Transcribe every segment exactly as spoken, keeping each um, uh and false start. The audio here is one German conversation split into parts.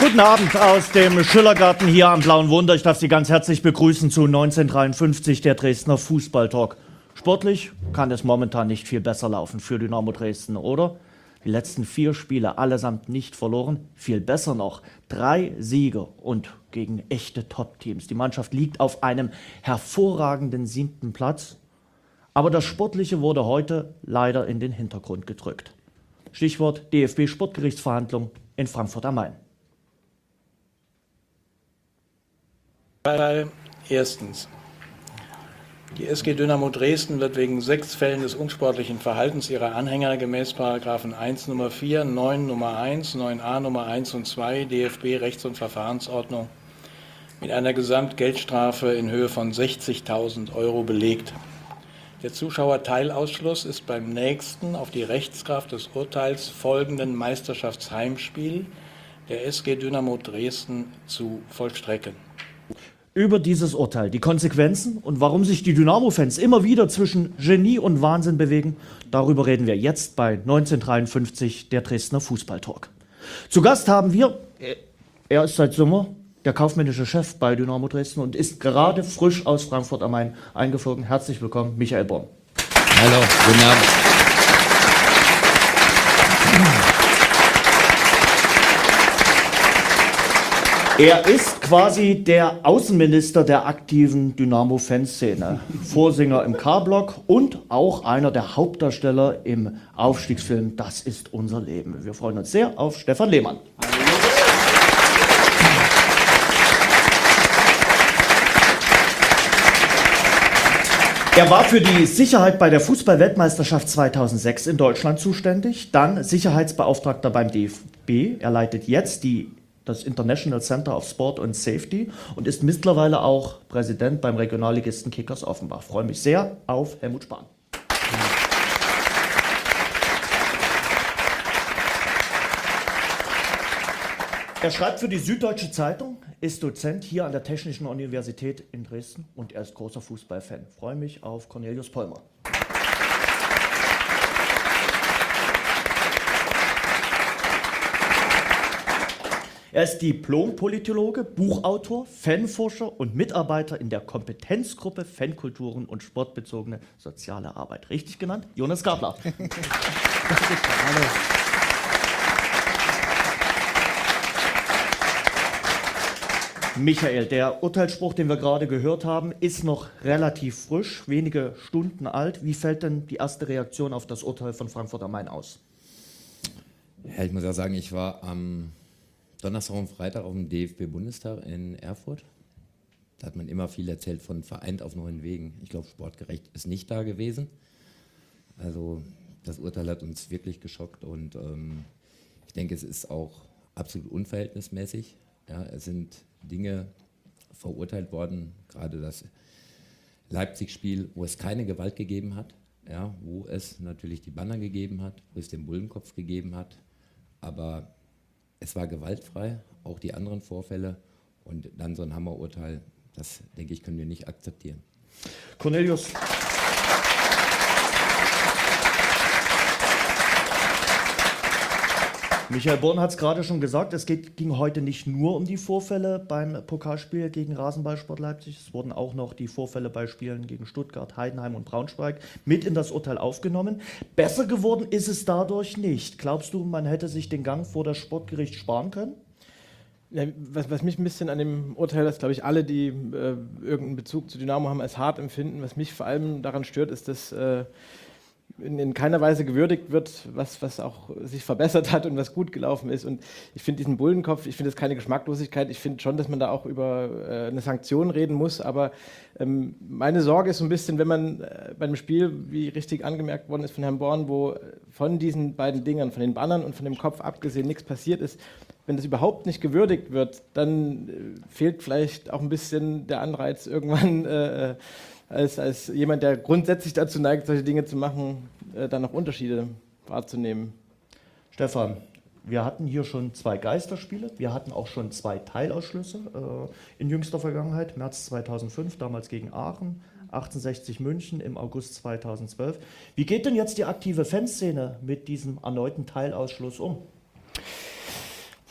Guten Abend aus dem Schillergarten hier am Blauen Wunder. Ich darf Sie ganz herzlich begrüßen zu neunzehnhundertdreiundfünfzig, der Dresdner Fußballtalk. Sportlich kann es momentan nicht viel besser laufen für Dynamo Dresden, oder? Die letzten vier Spiele allesamt nicht verloren. Viel besser noch, drei Siege und gegen echte Top-Teams. Die Mannschaft liegt auf einem hervorragenden siebten Platz. Aber das Sportliche wurde heute leider in den Hintergrund gedrückt. Stichwort D F B-Sportgerichtsverhandlung in Frankfurt am Main. Erstens. Die S G Dynamo Dresden wird wegen sechs Fällen des unsportlichen Verhaltens ihrer Anhänger gemäß Paragraphen eins Nummer vier, neun Nummer eins, neun a Nummer eins und zwei D F B Rechts- und Verfahrensordnung mit einer Gesamtgeldstrafe in Höhe von sechzigtausend Euro belegt. Der Zuschauerteilausschluss ist beim nächsten auf die Rechtskraft des Urteils folgenden Meisterschaftsheimspiel der S G Dynamo Dresden zu vollstrecken. Über dieses Urteil, die Konsequenzen und warum sich die Dynamo-Fans immer wieder zwischen Genie und Wahnsinn bewegen, darüber reden wir jetzt bei neunzehnhundertdreiundfünfzig, der Dresdner Fußballtalk. Zu Gast haben wir, er ist seit Sommer der kaufmännische Chef bei Dynamo Dresden und ist gerade frisch aus Frankfurt am Main eingeflogen. Herzlich willkommen, Michael Born. Hallo, guten Abend. Er ist quasi der Außenminister der aktiven Dynamo-Fanszene, Vorsänger im K-Block und auch einer der Hauptdarsteller im Aufstiegsfilm Das ist unser Leben. Wir freuen uns sehr auf Stefan Lehmann. Er war für die Sicherheit bei der Fußball-Weltmeisterschaft zweitausendsechs in Deutschland zuständig, dann Sicherheitsbeauftragter beim D F B. Er leitet jetzt die das International Center of Sport and Safety und ist mittlerweile auch Präsident beim Regionalligisten Kickers Offenbach. Ich freue mich sehr auf Helmut Spahn. Er schreibt für die Süddeutsche Zeitung, ist Dozent hier an der Technischen Universität in Dresden und er ist großer Fußballfan. Ich freue mich auf Cornelius Pollmer. Er ist Diplom-Politologe, Buchautor, Fanforscher und Mitarbeiter in der Kompetenzgruppe Fankulturen und sportbezogene soziale Arbeit. Richtig genannt? Jonas Gabler. Hallo. Michael, der Urteilsspruch, den wir gerade gehört haben, ist noch relativ frisch, wenige Stunden alt. Wie fällt denn die erste Reaktion auf das Urteil von Frankfurt am Main aus? Ja, ich muss ja sagen, ich war am ähm Donnerstag und Freitag auf dem D F B-Bundestag in Erfurt. Da hat man immer viel erzählt von vereint auf neuen Wegen. Ich glaube, sportgerecht ist nicht da gewesen. Also das Urteil hat uns wirklich geschockt und ähm, ich denke, es ist auch absolut unverhältnismäßig. Ja, es sind Dinge verurteilt worden, gerade das Leipzig-Spiel, wo es keine Gewalt gegeben hat, ja, wo es natürlich die Banner gegeben hat, wo es den Bullenkopf gegeben hat, aber es war gewaltfrei, auch die anderen Vorfälle und dann so ein Hammerurteil, das, denke ich, können wir nicht akzeptieren. Cornelius. Michael Born hat es gerade schon gesagt, es geht, ging heute nicht nur um die Vorfälle beim Pokalspiel gegen Rasenballsport Leipzig, es wurden auch noch die Vorfälle bei Spielen gegen Stuttgart, Heidenheim und Braunschweig mit in das Urteil aufgenommen. Besser geworden ist es dadurch nicht. Glaubst du, man hätte sich den Gang vor das Sportgericht sparen können? Ja, was, was mich ein bisschen an dem Urteil, das glaube ich alle, die äh, irgendeinen Bezug zu Dynamo haben, als hart empfinden, was mich vor allem daran stört, ist, dass äh, In, in keiner Weise gewürdigt wird, was, was auch sich verbessert hat und was gut gelaufen ist. Und ich finde diesen Bullenkopf, ich finde das keine Geschmacklosigkeit. Ich finde schon, dass man da auch über äh, eine Sanktion reden muss. Aber ähm, meine Sorge ist so ein bisschen, wenn man äh, bei einem Spiel, wie richtig angemerkt worden ist von Herrn Born, wo von diesen beiden Dingern, von den Bannern und von dem Kopf abgesehen, nichts passiert ist, wenn das überhaupt nicht gewürdigt wird, dann äh, fehlt vielleicht auch ein bisschen der Anreiz, irgendwann äh, Als, als jemand, der grundsätzlich dazu neigt, solche Dinge zu machen, äh, dann auch Unterschiede wahrzunehmen. Stefan, wir hatten hier schon zwei Geisterspiele, wir hatten auch schon zwei Teilausschlüsse äh, in jüngster Vergangenheit, März zweitausendfünf, damals gegen Aachen, achtundsechzig München im August zweitausendzwölf. Wie geht denn jetzt die aktive Fanszene mit diesem erneuten Teilausschluss um?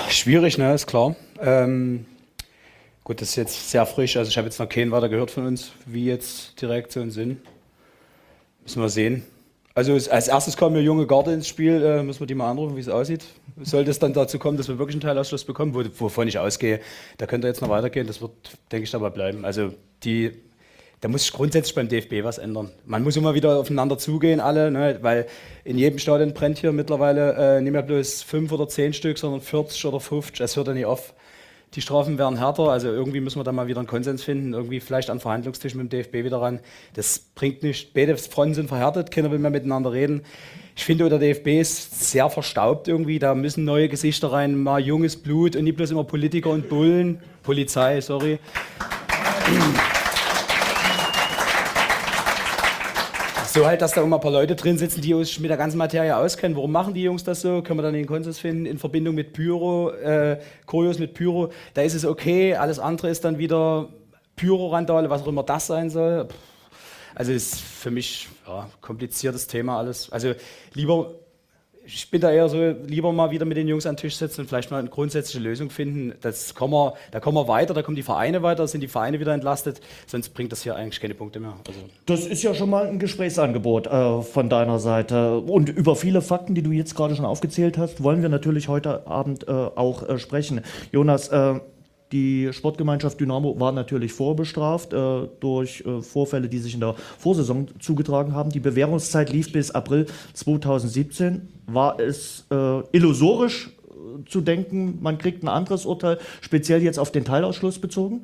Schwierig, ne, ist klar. Ähm, gut, das ist jetzt sehr frisch. Also ich habe jetzt noch keinen weiter gehört von uns, wie jetzt die Reaktionen sind. Müssen wir sehen. Also als erstes kommen wir junge Garde ins Spiel, äh, müssen wir die mal anrufen, wie es aussieht. Sollte es dann dazu kommen, dass wir wirklich einen Teilausschluss bekommen, wo, wovon ich ausgehe, da könnte jetzt noch weitergehen, das wird, denke ich, dabei bleiben. Also die, da muss sich grundsätzlich beim D F B was ändern. Man muss immer wieder aufeinander zugehen, alle, ne, weil in jedem Stadion brennt hier mittlerweile äh, nicht mehr bloß fünf oder zehn Stück, sondern vierzig oder fünfzig, es hört ja nicht auf. Die Strafen werden härter, also irgendwie müssen wir da mal wieder einen Konsens finden, irgendwie vielleicht an Verhandlungstisch mit dem D F B wieder ran. Das bringt nichts, beide Fronten sind verhärtet, keiner will mehr miteinander reden. Ich finde, der D F B ist sehr verstaubt irgendwie, da müssen neue Gesichter rein, mal junges Blut und nicht bloß immer Politiker und Bullen, Polizei, sorry. So halt, dass da immer ein paar Leute drin sitzen, die uns mit der ganzen Materie auskennen. Warum machen die Jungs das so? Können wir dann den Konsens finden in Verbindung mit Pyro, äh, Choreos mit Pyro? Da ist es okay, alles andere ist dann wieder Pyro-Randale, was auch immer das sein soll. Also ist für mich ja, kompliziertes Thema alles. Also lieber, ich bin da eher so, lieber mal wieder mit den Jungs an den Tisch setzen und vielleicht mal eine grundsätzliche Lösung finden. Das kommen wir, da kommen wir weiter, da kommen die Vereine weiter, sind die Vereine wieder entlastet, sonst bringt das hier eigentlich keine Punkte mehr. Also Das ist ja schon mal ein Gesprächsangebot äh, von deiner Seite. Und über viele Fakten, die du jetzt gerade schon aufgezählt hast, wollen wir natürlich heute Abend äh, auch äh, sprechen. Jonas, äh, die Sportgemeinschaft Dynamo war natürlich vorbestraft äh, durch äh, Vorfälle, die sich in der Vorsaison zugetragen haben. Die Bewährungszeit lief bis April zweitausendsiebzehn. War es äh, illusorisch äh, zu denken, man kriegt ein anderes Urteil, speziell jetzt auf den Teilausschluss bezogen?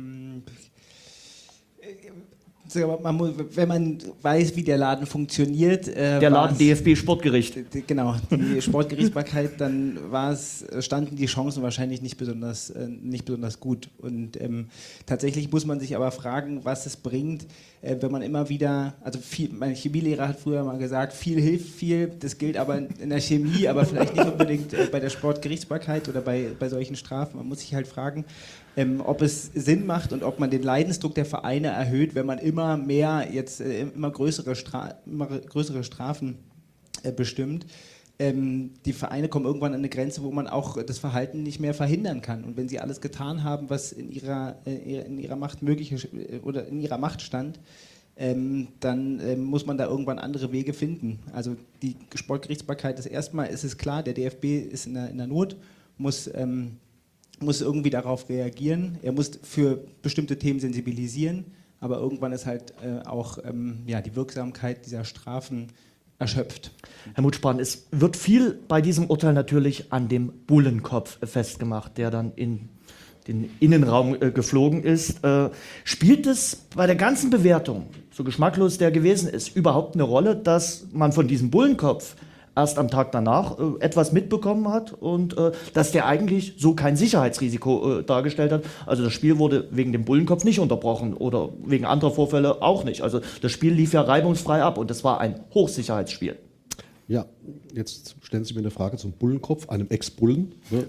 Man muss, wenn man weiß, wie der Laden funktioniert. Äh, der Laden D F B Sportgericht. Genau, die Sportgerichtsbarkeit, dann war es, standen die Chancen wahrscheinlich nicht besonders, äh, nicht besonders gut. Und ähm, tatsächlich muss man sich aber fragen, was es bringt, äh, wenn man immer wieder, also viel, mein Chemielehrer hat früher mal gesagt, viel hilft viel, das gilt aber in der Chemie, aber vielleicht nicht unbedingt äh, bei der Sportgerichtsbarkeit oder bei, bei solchen Strafen. Man muss sich halt fragen, Ähm, ob es Sinn macht und ob man den Leidensdruck der Vereine erhöht, wenn man immer mehr, jetzt äh, immer, größere Stra immer größere Strafen äh, bestimmt. Ähm, die Vereine kommen irgendwann an eine Grenze, wo man auch das Verhalten nicht mehr verhindern kann. Und wenn sie alles getan haben, was in ihrer, äh, in ihrer Macht möglich ist, äh, oder in ihrer Macht stand, ähm, dann äh, muss man da irgendwann andere Wege finden. Also die Sportgerichtsbarkeit ist erstmal, ist es klar, der D F B ist in der, in der Not, muss... Ähm, muss irgendwie darauf reagieren, er muss für bestimmte Themen sensibilisieren, aber irgendwann ist halt äh, auch ähm, ja, die Wirksamkeit dieser Strafen erschöpft. Herr Mutschbahn, es wird viel bei diesem Urteil natürlich an dem Bullenkopf festgemacht, der dann in den Innenraum äh, geflogen ist. Äh, spielt es bei der ganzen Bewertung, so geschmacklos der gewesen ist, überhaupt eine Rolle, dass man von diesem Bullenkopf erst am Tag danach äh, etwas mitbekommen hat und äh, dass der eigentlich so kein Sicherheitsrisiko äh, dargestellt hat. Also das Spiel wurde wegen dem Bullenkopf nicht unterbrochen oder wegen anderer Vorfälle auch nicht. Also das Spiel lief ja reibungsfrei ab und das war ein Hochsicherheitsspiel. Ja, jetzt stellen Sie mir eine Frage zum Bullenkopf, einem Ex-Bullen. Ne?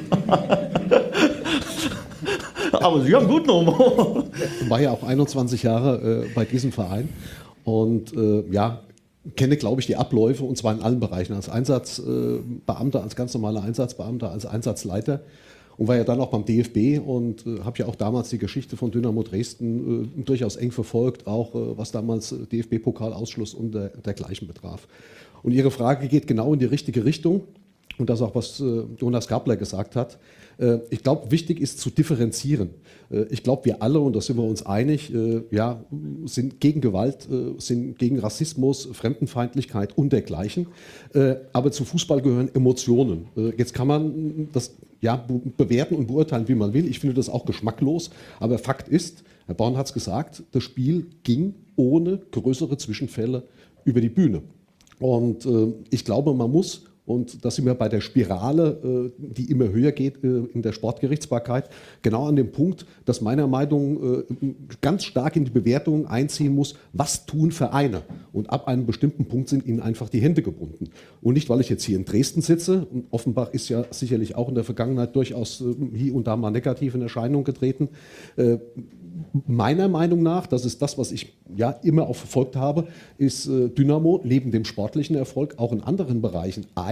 Aber Sie haben guten Humor. Ich war ja auch einundzwanzig Jahre äh, bei diesem Verein und äh, ja, kenne, glaube ich, die Abläufe und zwar in allen Bereichen. Als Einsatzbeamter, als ganz normaler Einsatzbeamter, als Einsatzleiter und war ja dann auch beim D F B und äh, habe ja auch damals die Geschichte von Dynamo Dresden äh, durchaus eng verfolgt, auch äh, was damals D F B-Pokalausschluss und der, dergleichen betraf. Und Ihre Frage geht genau in die richtige Richtung und das auch, was äh, Jonas Gabler gesagt hat. Äh, ich glaube, wichtig ist zu differenzieren. Äh, ich glaube, wir alle, und da sind wir uns einig, äh, ja, sind gegen Gewalt, äh, sind gegen Rassismus, Fremdenfeindlichkeit und dergleichen. Äh, aber zu Fußball gehören Emotionen. Äh, jetzt kann man das ja, be bewerten und beurteilen, wie man will. Ich finde das auch geschmacklos. Aber Fakt ist, Herr Born hat es gesagt, das Spiel ging ohne größere Zwischenfälle über die Bühne. Und äh, ich glaube, man muss, und da sind wir bei der Spirale, äh, die immer höher geht äh, in der Sportgerichtsbarkeit, genau an dem Punkt, dass meiner Meinung nach äh, ganz stark in die Bewertung einziehen muss, was tun Vereine. Und ab einem bestimmten Punkt sind ihnen einfach die Hände gebunden. Und nicht, weil ich jetzt hier in Dresden sitze, und Offenbach ist ja sicherlich auch in der Vergangenheit durchaus äh, hier und da mal negativ in Erscheinung getreten. Äh, Meiner Meinung nach, das ist das, was ich ja immer auch verfolgt habe, ist äh, Dynamo neben dem sportlichen Erfolg auch in anderen Bereichen eigentlich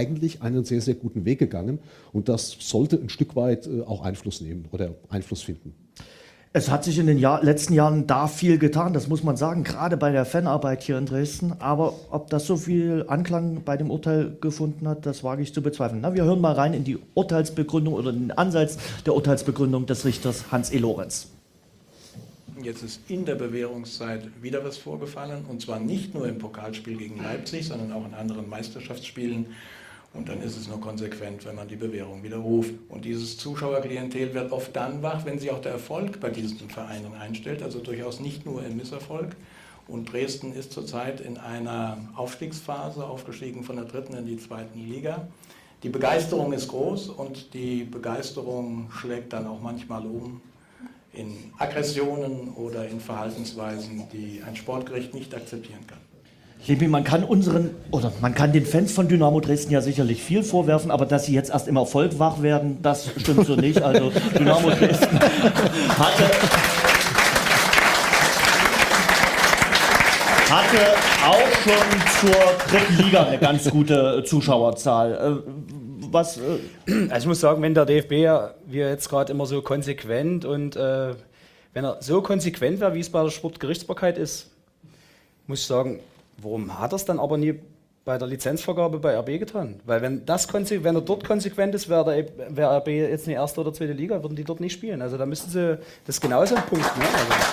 eigentlich einen sehr, sehr guten Weg gegangen und das sollte ein Stück weit äh, auch Einfluss nehmen oder Einfluss finden. Es hat sich in den Jahr, letzten Jahren da viel getan, das muss man sagen, gerade bei der Fanarbeit hier in Dresden. Aber ob das so viel Anklang bei dem Urteil gefunden hat, das wage ich zu bezweifeln. Na, wir hören mal rein in die Urteilsbegründung oder den Ansatz der Urteilsbegründung des Richters Hans E. Lorenz. Jetzt ist in der Bewährungszeit wieder was vorgefallen, und zwar nicht nur im Pokalspiel gegen Leipzig, sondern auch in anderen Meisterschaftsspielen. Und dann ist es nur konsequent, wenn man die Bewährung widerruft. Und dieses Zuschauerklientel wird oft dann wach, wenn sich auch der Erfolg bei diesen Vereinen einstellt, also durchaus nicht nur im Misserfolg. Und Dresden ist zurzeit in einer Aufstiegsphase, aufgestiegen von der dritten in die zweiten Liga. Die Begeisterung ist groß und die Begeisterung schlägt dann auch manchmal um in Aggressionen oder in Verhaltensweisen, die ein Sportgericht nicht akzeptieren kann. Liebe, man kann unseren, oder man kann den Fans von Dynamo Dresden ja sicherlich viel vorwerfen, aber dass sie jetzt erst im Erfolg wach werden, das stimmt so nicht. Also Dynamo Dresden hatte, hatte auch schon zur dritten Liga eine ganz gute Zuschauerzahl. Was, also ich muss sagen, wenn der D F B ja, wie jetzt gerade immer so konsequent und äh, wenn er so konsequent wäre, wie es bei der Sportgerichtsbarkeit ist, muss ich sagen, warum hat er es dann aber nie bei der Lizenzvergabe bei R B getan? Weil wenn, das wenn er dort konsequent ist, wäre der, wär R B jetzt eine erste oder zweite Liga, würden die dort nicht spielen. Also da müssten sie, das ist genauso ein Punkt. Ne?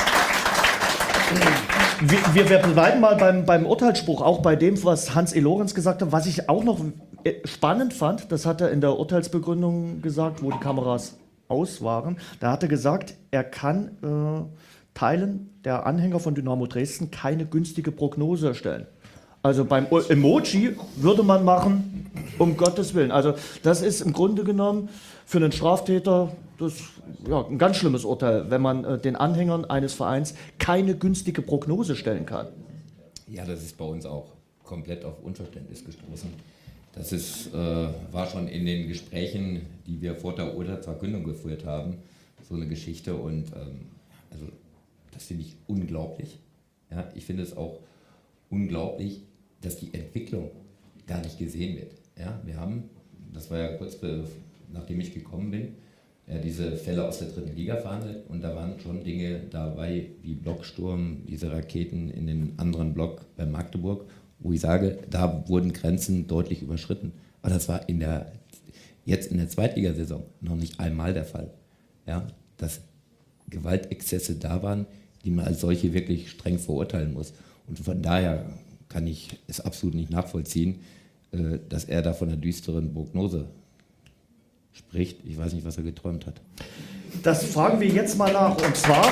Also. Wir, wir bleiben mal beim, beim Urteilsspruch, auch bei dem, was Hans E. Lorenz gesagt hat. Was ich auch noch spannend fand, das hat er in der Urteilsbegründung gesagt, wo die Kameras aus waren. Da hat er gesagt, er kann äh, Teilen der Anhänger von Dynamo Dresden keine günstige Prognose erstellen. Also beim Emoji würde man machen, um Gottes Willen. Also das ist im Grunde genommen für einen Straftäter das, ja, ein ganz schlimmes Urteil, wenn man äh, den Anhängern eines Vereins keine günstige Prognose stellen kann. Ja, das ist bei uns auch komplett auf Unverständnis gestoßen. Das ist, äh, war schon in den Gesprächen, die wir vor der Urteilsverkündung geführt haben, so eine Geschichte. Und ähm, also das finde ich unglaublich. Ja, ich finde es auch unglaublich, dass die Entwicklung gar nicht gesehen wird. Ja, wir haben, das war ja kurz nachdem ich gekommen bin, ja, diese Fälle aus der dritten Liga verhandelt und da waren schon Dinge dabei wie Blocksturm, diese Raketen in den anderen Block bei Magdeburg, wo ich sage, da wurden Grenzen deutlich überschritten. Aber das war in der, jetzt in der Zweitligasaison noch nicht einmal der Fall. Ja, dass Gewaltexzesse da waren, die man als solche wirklich streng verurteilen muss. Und von daher kann ich es absolut nicht nachvollziehen, dass er da von einer düsteren Prognose spricht. Ich weiß nicht, was er geträumt hat. Das fragen wir jetzt mal nach. Und zwar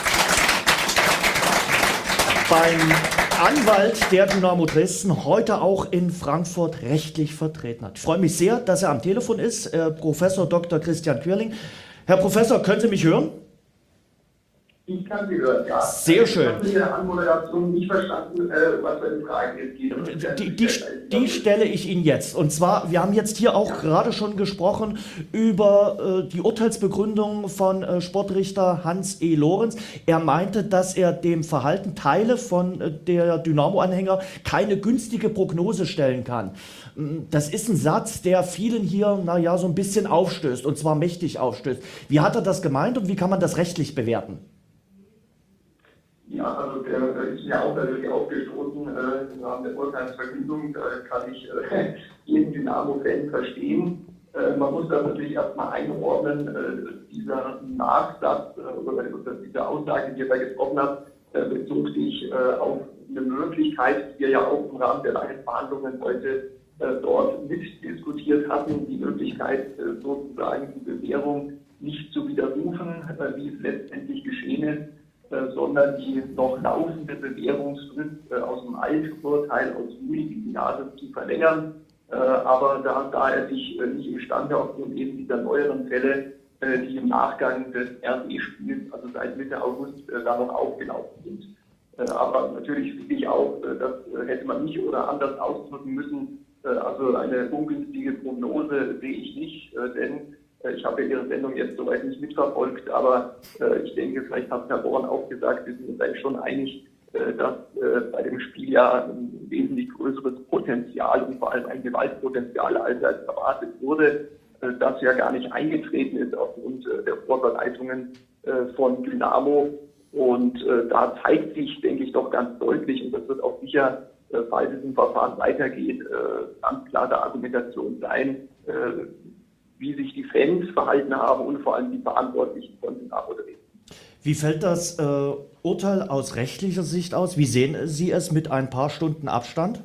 beim Anwalt der Dynamo Dresden, heute auch in Frankfurt rechtlich vertreten hat. Ich freue mich sehr, dass er am Telefon ist, äh, Professor Doktor Christian Quirling. Herr Professor, können Sie mich hören? Ich kann Sie hören, ja. Sehr schön. Ich habe in der Anmoderation nicht verstanden, äh, was für eine Frage es geht. Die, die, die stelle ich Ihnen jetzt. Und zwar, wir haben jetzt hier auch ja. gerade schon gesprochen über äh, die Urteilsbegründung von äh, Sportrichter Hans E. Lorenz. Er meinte, dass er dem Verhalten Teile von äh, der Dynamo-Anhänger keine günstige Prognose stellen kann. Das ist ein Satz, der vielen hier, naja, so ein bisschen aufstößt, und zwar mächtig aufstößt. Wie hat er das gemeint und wie kann man das rechtlich bewerten? Ja, also der ist mir auch natürlich aufgestoßen äh, im Rahmen der Urteilsverkündung. Da kann ich äh, jeden Dynamo-Fan verstehen. Äh, man muss das natürlich erstmal einordnen. Äh, dieser Nachsatz äh, oder, oder diese Aussage, die er da getroffen hat, äh, bezog sich äh, auf eine Möglichkeit, die wir ja auch im Rahmen der langen Verhandlungen heute äh, dort mitdiskutiert hatten, die Möglichkeit, äh, sozusagen die Bewährung nicht zu widerrufen, äh, wie es letztendlich geschehen ist, sondern die noch laufende Bewährungsfrist äh, aus dem Alturteil aus Juli diesen Jahres zu verlängern. Äh, aber da, da er sich äh, nicht imstande aufgrund eben dieser neueren Fälle, äh, die im Nachgang des R B-Spiels, also seit Mitte August, äh, da noch aufgelaufen sind. Äh, aber natürlich finde ich auch, äh, das äh, hätte man nicht oder anders ausdrücken müssen. Äh, also eine ungünstige Prognose sehe ich nicht, äh, denn ich habe Ihre Sendung jetzt soweit nicht mitverfolgt, aber äh, ich denke, vielleicht hat Herr Born auch gesagt, wir sind uns eigentlich schon einig, äh, dass äh, bei dem Spiel ja ein wesentlich größeres Potenzial und vor allem ein Gewaltpotenzial als erwartet wurde, äh, das ja gar nicht eingetreten ist aufgrund äh, der Vorbereitungen äh, von Dynamo. Und äh, da zeigt sich, denke ich, doch ganz deutlich, und das wird auch sicher, äh, falls es im Verfahren weitergeht, äh, ganz klare Argumentation sein, äh, wie sich die Fans verhalten haben und vor allem die Verantwortlichen von Dynamo Dresden. Wie fällt das äh, Urteil aus rechtlicher Sicht aus? Wie sehen Sie es mit ein paar Stunden Abstand?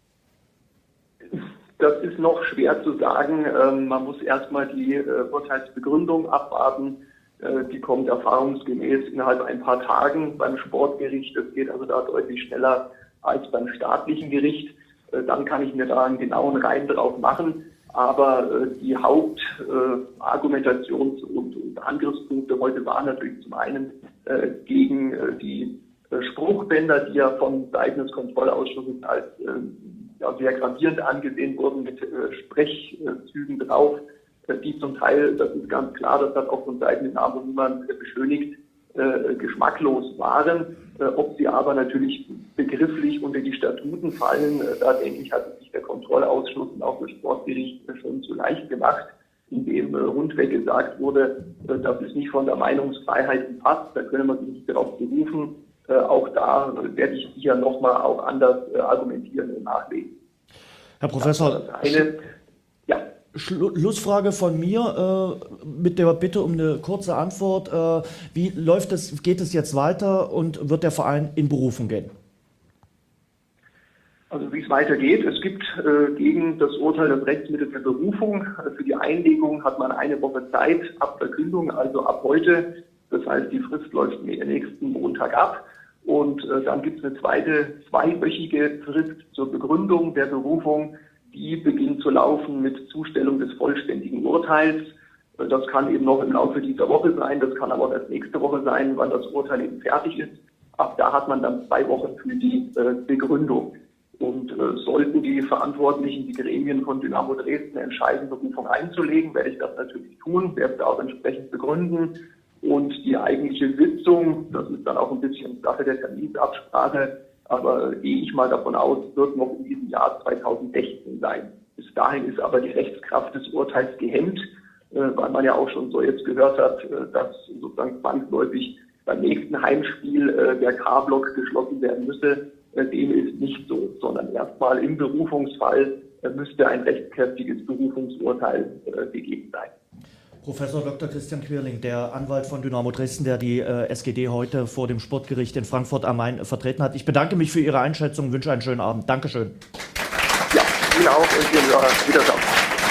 Das ist noch schwer zu sagen. Ähm, man muss erstmal die äh, Urteilsbegründung abwarten. Äh, die kommt erfahrungsgemäß innerhalb ein paar Tagen beim Sportgericht. Das geht also da deutlich schneller als beim staatlichen Gericht. Äh, dann kann ich mir da einen genauen Reim drauf machen. Aber äh, die Hauptargumentations- äh, und, und Angriffspunkte heute waren natürlich zum einen äh, gegen äh, die äh, Spruchbänder, die ja von Seiten des Kontrollausschusses als äh, ja, sehr gravierend angesehen wurden, mit äh, Sprechzügen drauf, äh, die zum Teil, das ist ganz klar, das hat auch von Seiten des Dynamo niemand äh, beschönigt, äh, geschmacklos waren. Äh, ob sie aber natürlich begrifflich unter die Statuten fallen, äh, da denke ich, hat sich der Kontrollausschuss und auch das Sportgericht äh, schon zu leicht gemacht, indem äh, rundweg gesagt wurde, äh, das ist nicht von der Meinungsfreiheit umfasst, da könne man sich nicht darauf berufen. Äh, auch da äh, werde ich sicher nochmal auch anders äh, argumentieren und nachlesen. Herr Professor, Das eine, ja. Schlussfrage von mir äh, mit der Bitte um eine kurze Antwort. Äh, wie läuft es, geht es jetzt weiter und wird der Verein in Berufung gehen? Also wie es weitergeht, es gibt äh, gegen das Urteil das Rechtsmittel für Berufung. Für die Einlegung hat man eine Woche Zeit ab Verkündung, also ab heute. Das heißt, die Frist läuft nächsten Montag ab. Und äh, dann gibt es eine zweite, zweiwöchige Frist zur Begründung der Berufung. Die beginnt zu laufen mit Zustellung des vollständigen Urteils. Äh, das kann eben noch im Laufe dieser Woche sein, das kann aber auch erst nächste Woche sein, wann das Urteil eben fertig ist. Ab da hat man dann zwei Wochen für die äh, Begründung. Und äh, sollten die Verantwortlichen, die Gremien von Dynamo Dresden entscheiden, Berufung einzulegen, werde ich das natürlich tun, werde es auch entsprechend begründen. Und die eigentliche Sitzung, das ist dann auch ein bisschen Sache der Terminsabsprache, aber gehe ich mal davon aus, wird noch in diesem Jahr zweitausendsechzehn sein. Bis dahin ist aber die Rechtskraft des Urteils gehemmt, äh, weil man ja auch schon so jetzt gehört hat, äh, dass sozusagen zwangsläufig beim nächsten Heimspiel äh, der K-Block geschlossen werden müsse. Äh, dem ist nicht so, sondern erstmal im Berufungsfall äh, müsste ein rechtskräftiges Berufungsurteil äh, gegeben sein. Professor Doktor Christian Quirling, der Anwalt von Dynamo Dresden, der die äh, S G D heute vor dem Sportgericht in Frankfurt am Main äh, vertreten hat. Ich bedanke mich für Ihre Einschätzung und wünsche einen schönen Abend. Dankeschön. Ja, Ihnen auch und Wiedersehen.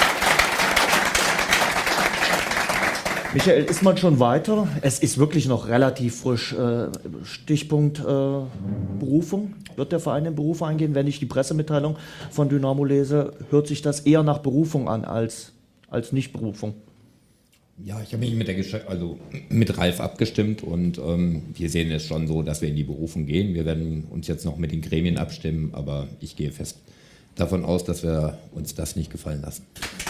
Michael, ist man schon weiter? Es ist wirklich noch relativ frisch. Äh, Stichpunkt äh, Berufung. Wird der Verein in Berufung eingehen? Wenn ich die Pressemitteilung von Dynamo lese, hört sich das eher nach Berufung an als, als Nicht-Berufung. Ja, ich habe mich mit, der Gesch- also mit Ralf abgestimmt und ähm, wir sehen es schon so, dass wir in die Berufung gehen. Wir werden uns jetzt noch mit den Gremien abstimmen, aber ich gehe fest davon aus, dass wir uns das nicht gefallen lassen.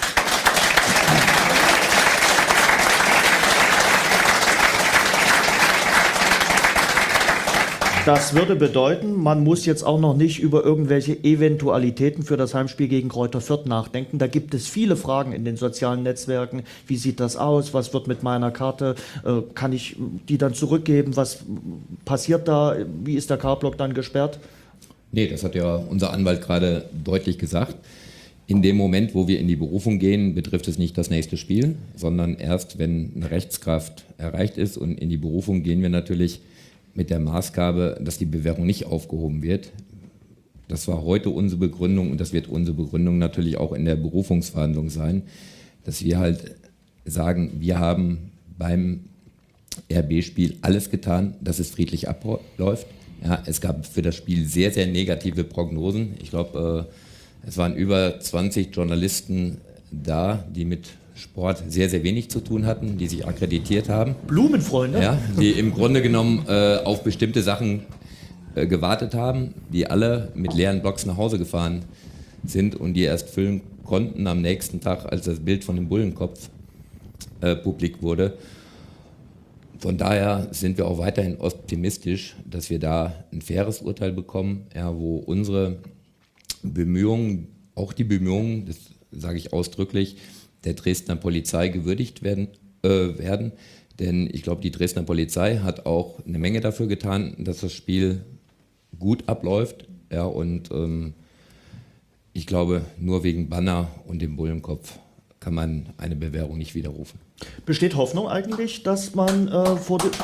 Das würde bedeuten, man muss jetzt auch noch nicht über irgendwelche Eventualitäten für das Heimspiel gegen Greuther Fürth nachdenken. Da gibt es viele Fragen in den sozialen Netzwerken. Wie sieht das aus? Was wird mit meiner Karte? Äh, kann ich die dann zurückgeben? Was passiert da? Wie ist der K-Block dann gesperrt? Nee, das hat ja unser Anwalt gerade deutlich gesagt. In dem Moment, wo wir in die Berufung gehen, betrifft es nicht das nächste Spiel, sondern erst, wenn eine Rechtskraft erreicht ist. Und in die Berufung gehen wir natürlich mit der Maßgabe, dass die Bewährung nicht aufgehoben wird. Das war heute unsere Begründung und das wird unsere Begründung natürlich auch in der Berufungsverhandlung sein, dass wir halt sagen, wir haben beim R B-Spiel alles getan, dass es friedlich abläuft. Ja, es gab für das Spiel sehr, sehr negative Prognosen. Ich glaube, äh, es waren über zwanzig Journalisten da, die mit Sport sehr, sehr wenig zu tun hatten, die sich akkreditiert haben. Blumenfreunde? Ja, die im Grunde genommen äh, auf bestimmte Sachen äh, gewartet haben, die alle mit leeren Blocks nach Hause gefahren sind und die erst füllen konnten am nächsten Tag, als das Bild von dem Bullenkopf äh, publik wurde. Von daher sind wir auch weiterhin optimistisch, dass wir da ein faires Urteil bekommen, ja, wo unsere Bemühungen, auch die Bemühungen, das sage ich ausdrücklich, der Dresdner Polizei gewürdigt werden. Äh, werden. Denn ich glaube, die Dresdner Polizei hat auch eine Menge dafür getan, dass das Spiel gut abläuft. Ja, und ähm, ich glaube, nur wegen Banner und dem Bullenkopf kann man eine Bewährung nicht widerrufen. Besteht Hoffnung eigentlich, dass man äh, vor, de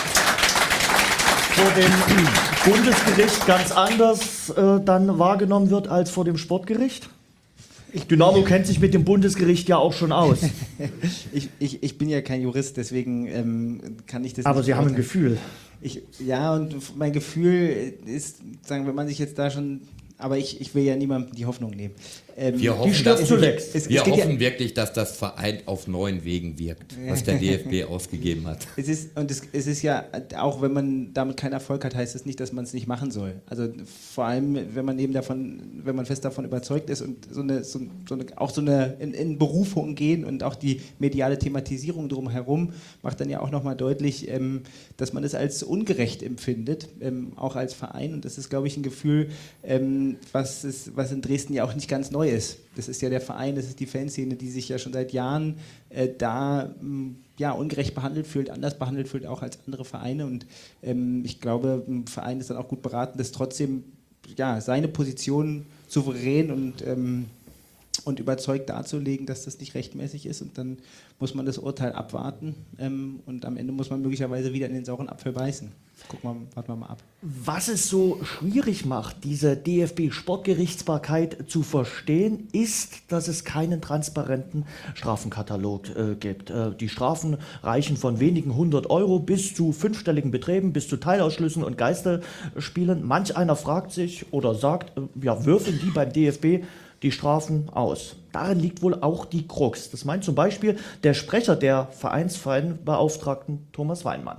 vor dem Bundesgericht ganz anders äh, dann wahrgenommen wird als vor dem Sportgericht? Dynamo kennt sich mit dem Bundesgericht ja auch schon aus. ich, ich, ich bin ja kein Jurist, deswegen ähm, kann ich das Aber nicht Sie haben ein beurteilen. Gefühl. Ich, ja, und mein Gefühl ist, sagen, wenn man sich jetzt da schon, aber ich, ich will ja niemandem die Hoffnung nehmen. Ähm, Wir hoffen, stirbt dass, zuletzt. es, wir es geht hoffen ja, wirklich, dass das vereint auf neuen Wegen wirkt, was der D F B ausgegeben hat. Es ist, und es, es ist ja, auch wenn man damit keinen Erfolg hat, heißt es nicht, dass man es nicht machen soll. Also vor allem, wenn man eben davon, wenn man fest davon überzeugt ist und so eine, so, so eine auch so eine in, in Berufung gehen und auch die mediale Thematisierung drumherum macht dann ja auch nochmal deutlich, ähm, dass man es als ungerecht empfindet, ähm, auch als Verein. Und das ist, glaube ich, ein Gefühl, ähm, was, ist, was in Dresden ja auch nicht ganz neu ist. Das ist ja der Verein, das ist die Fanszene, die sich ja schon seit Jahren äh, da mh, ja, ungerecht behandelt fühlt, anders behandelt fühlt, auch als andere Vereine. Und ähm, ich glaube, ein Verein ist dann auch gut beraten, das trotzdem ja, seine Position souverän und, ähm, und überzeugt darzulegen, dass das nicht rechtmäßig ist. Und dann muss man das Urteil abwarten ähm, und am Ende muss man möglicherweise wieder in den sauren Apfel beißen. Gucken wir, warten wir mal ab. Was es so schwierig macht, diese D F B-Sportgerichtsbarkeit zu verstehen, ist, dass es keinen transparenten Strafenkatalog äh, gibt. Äh, die Strafen reichen von wenigen hundert Euro bis zu fünfstelligen Beträgen, bis zu Teilausschlüssen und Geisterspielen. Manch einer fragt sich oder sagt, äh, ja, würfeln die beim D F B die Strafen aus. Darin liegt wohl auch die Krux. Das meint zum Beispiel der Sprecher der Vereinsfanbeauftragten Thomas Weinmann.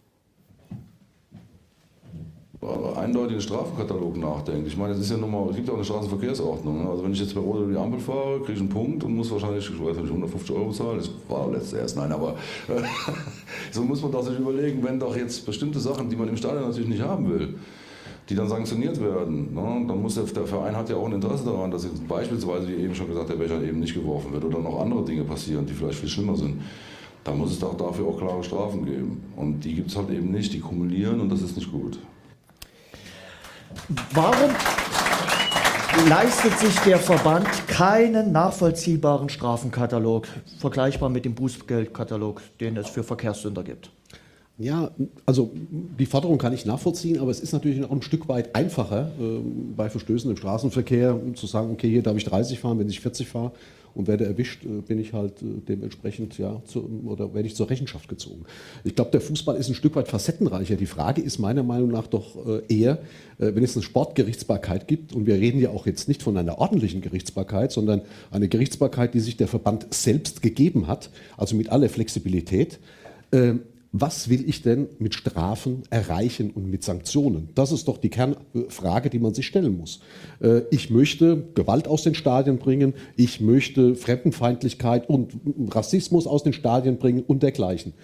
Eindeutig den Strafenkatalog nachdenkt. Ich meine, es ist ja nun mal, es gibt ja auch eine Straßenverkehrsordnung. Ne? Also wenn ich jetzt bei Rot über die Ampel fahre, kriege ich einen Punkt und muss wahrscheinlich, ich weiß nicht, hundertfünfzig Euro zahlen. Das war letztes erst, nein, aber äh, so muss man doch sich überlegen, wenn doch jetzt bestimmte Sachen, die man im Stadion natürlich nicht haben will, die dann sanktioniert werden, ne? Dann muss der, der Verein hat ja auch ein Interesse daran, dass jetzt beispielsweise, wie eben schon gesagt, der Becher eben nicht geworfen wird oder noch andere Dinge passieren, die vielleicht viel schlimmer sind. Da muss es doch dafür auch klare Strafen geben. Und die gibt es halt eben nicht, die kumulieren und das ist nicht gut. Warum leistet sich der Verband keinen nachvollziehbaren Strafenkatalog, vergleichbar mit dem Bußgeldkatalog, den es für Verkehrssünder gibt? Ja, also die Forderung kann ich nachvollziehen, aber es ist natürlich auch ein Stück weit einfacher, äh, bei Verstößen im Straßenverkehr zu sagen, okay, hier darf ich dreißig fahren, wenn ich vierzig fahre und werde erwischt, äh, bin ich halt äh, dementsprechend, ja, zu, oder werde ich zur Rechenschaft gezogen. Ich glaube, der Fußball ist ein Stück weit facettenreicher. Die Frage ist meiner Meinung nach doch äh, eher, äh, wenn es eine Sportgerichtsbarkeit gibt, und wir reden ja auch jetzt nicht von einer ordentlichen Gerichtsbarkeit, sondern eine Gerichtsbarkeit, die sich der Verband selbst gegeben hat, also mit aller Flexibilität, äh, was will ich denn mit Strafen erreichen und mit Sanktionen? Das ist doch die Kernfrage, die man sich stellen muss. Ich möchte Gewalt aus den Stadien bringen, ich möchte Fremdenfeindlichkeit und Rassismus aus den Stadien bringen und dergleichen.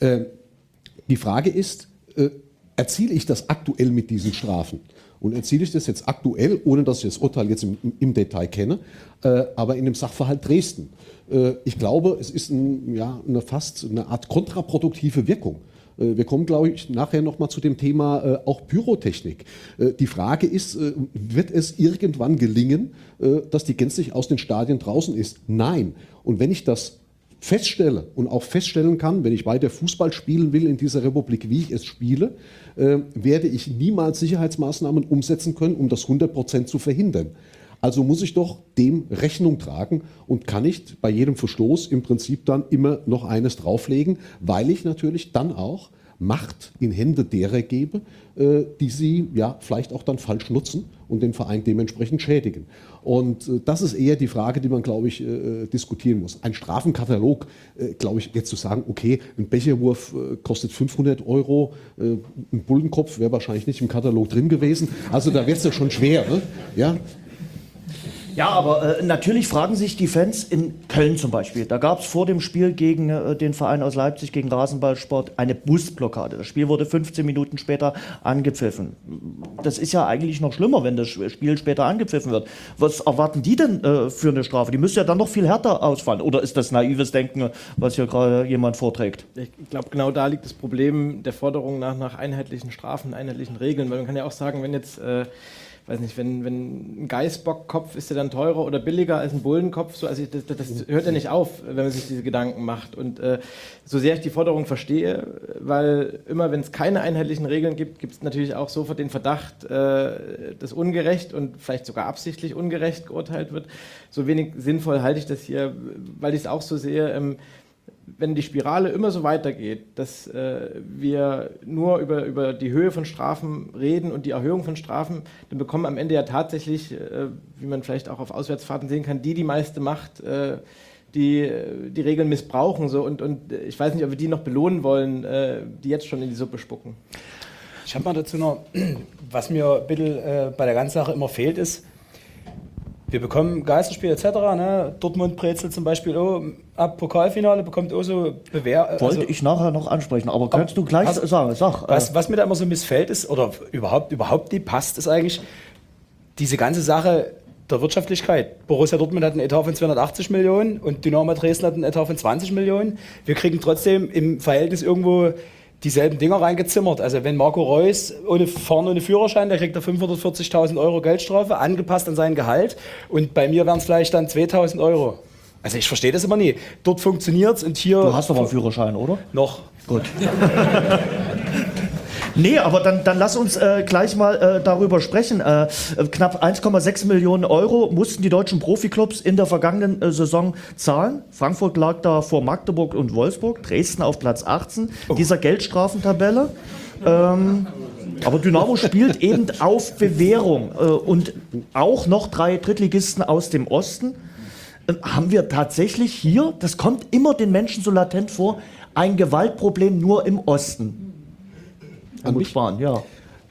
Die Frage ist, erziele ich das aktuell mit diesen Strafen? Und erziele ich das jetzt aktuell, ohne dass ich das Urteil jetzt im, im Detail kenne, äh, aber in dem Sachverhalt Dresden. Äh, ich glaube, es ist ein, ja, eine fast eine Art kontraproduktive Wirkung. Äh, wir kommen, glaube ich, nachher nochmal zu dem Thema äh, auch Pyrotechnik. Äh, die Frage ist, äh, wird es irgendwann gelingen, äh, dass die gänzlich aus den Stadien draußen ist? Nein. Und wenn ich das feststelle und auch feststellen kann, wenn ich weiter Fußball spielen will in dieser Republik, wie ich es spiele, äh, werde ich niemals Sicherheitsmaßnahmen umsetzen können, um das hundert Prozent zu verhindern. Also muss ich doch dem Rechnung tragen und kann nicht bei jedem Verstoß im Prinzip dann immer noch eines drauflegen, weil ich natürlich dann auch Macht in Hände derer gebe, äh, die sie ja vielleicht auch dann falsch nutzen und den Verein dementsprechend schädigen. Und äh, das ist eher die Frage, die man, glaube ich, äh, diskutieren muss. Ein Strafenkatalog, äh, glaube ich, jetzt zu sagen, okay, ein Becherwurf äh, kostet fünfhundert Euro, äh, ein Bullenkopf wäre wahrscheinlich nicht im Katalog drin gewesen. Also da wird es ja schon schwer. Ne? Ja? Ja, aber äh, natürlich fragen sich die Fans in Köln zum Beispiel. Da gab es vor dem Spiel gegen äh, den Verein aus Leipzig, gegen Rasenballsport, eine Busblockade. Das Spiel wurde fünfzehn Minuten später angepfiffen. Das ist ja eigentlich noch schlimmer, wenn das Spiel später angepfiffen wird. Was erwarten die denn äh, für eine Strafe? Die müsste ja dann noch viel härter ausfallen. Oder ist das naives Denken, was hier gerade jemand vorträgt? Ich glaube, genau da liegt das Problem der Forderung nach, nach einheitlichen Strafen, einheitlichen Regeln. Weil man kann ja auch sagen, wenn jetzt... Äh, weiß nicht, wenn, wenn ein Geißbockkopf ist der dann teurer oder billiger als ein Bullenkopf, so, also das, das hört ja nicht auf, wenn man sich diese Gedanken macht. Und äh, so sehr ich die Forderung verstehe, weil immer wenn es keine einheitlichen Regeln gibt, gibt es natürlich auch sofort den Verdacht, äh, dass ungerecht und vielleicht sogar absichtlich ungerecht geurteilt wird. So wenig sinnvoll halte ich das hier, weil ich es auch so sehe, ähm, wenn die Spirale immer so weitergeht, dass äh, wir nur über, über die Höhe von Strafen reden und die Erhöhung von Strafen, dann bekommen am Ende ja tatsächlich, äh, wie man vielleicht auch auf Auswärtsfahrten sehen kann, die die meiste Macht, äh, die die Regeln missbrauchen. So. Und, und ich weiß nicht, ob wir die noch belohnen wollen, äh, die jetzt schon in die Suppe spucken. Ich habe mal dazu noch, was mir ein bisschen äh, bei der ganzen Sache immer fehlt, ist, wir bekommen Geisterspiel et cetera. Ne? Dortmund Brezel zum Beispiel auch, ab Pokalfinale bekommt auch so Bewehr. Wollte also, ich nachher noch ansprechen, aber kannst du gleich also, sagen? Sag. Was, Äh, was mir da immer so missfällt ist, oder überhaupt, überhaupt nicht passt, ist eigentlich diese ganze Sache der Wirtschaftlichkeit. Borussia Dortmund hat einen Etat von zweihundertachtzig Millionen und Dynamo Dresden hat einen Etat von zwanzig Millionen. Wir kriegen trotzdem im Verhältnis irgendwo dieselben Dinger reingezimmert. Also wenn Marco Reus ohne, vorne ohne Führerschein, der kriegt er fünfhundertvierzigtausend Euro Geldstrafe, angepasst an sein Gehalt. Und bei mir wären es vielleicht dann zweitausend Euro. Also ich verstehe das immer nie. Dort funktioniert es und hier... du hast doch einen Führerschein, oder? Noch. Gut. Nee, aber dann, dann lass uns äh, gleich mal äh, darüber sprechen. Äh, knapp eins Komma sechs Millionen Euro mussten die deutschen Profiklubs in der vergangenen äh, Saison zahlen. Frankfurt lag da vor Magdeburg und Wolfsburg, Dresden auf Platz achtzehn oh. dieser Geldstrafentabelle. Ähm, aber Dynamo spielt eben auf Bewährung äh, und auch noch drei Drittligisten aus dem Osten. Äh, haben wir tatsächlich hier, das kommt immer den Menschen so latent vor, ein Gewaltproblem nur im Osten? Spahn, ja.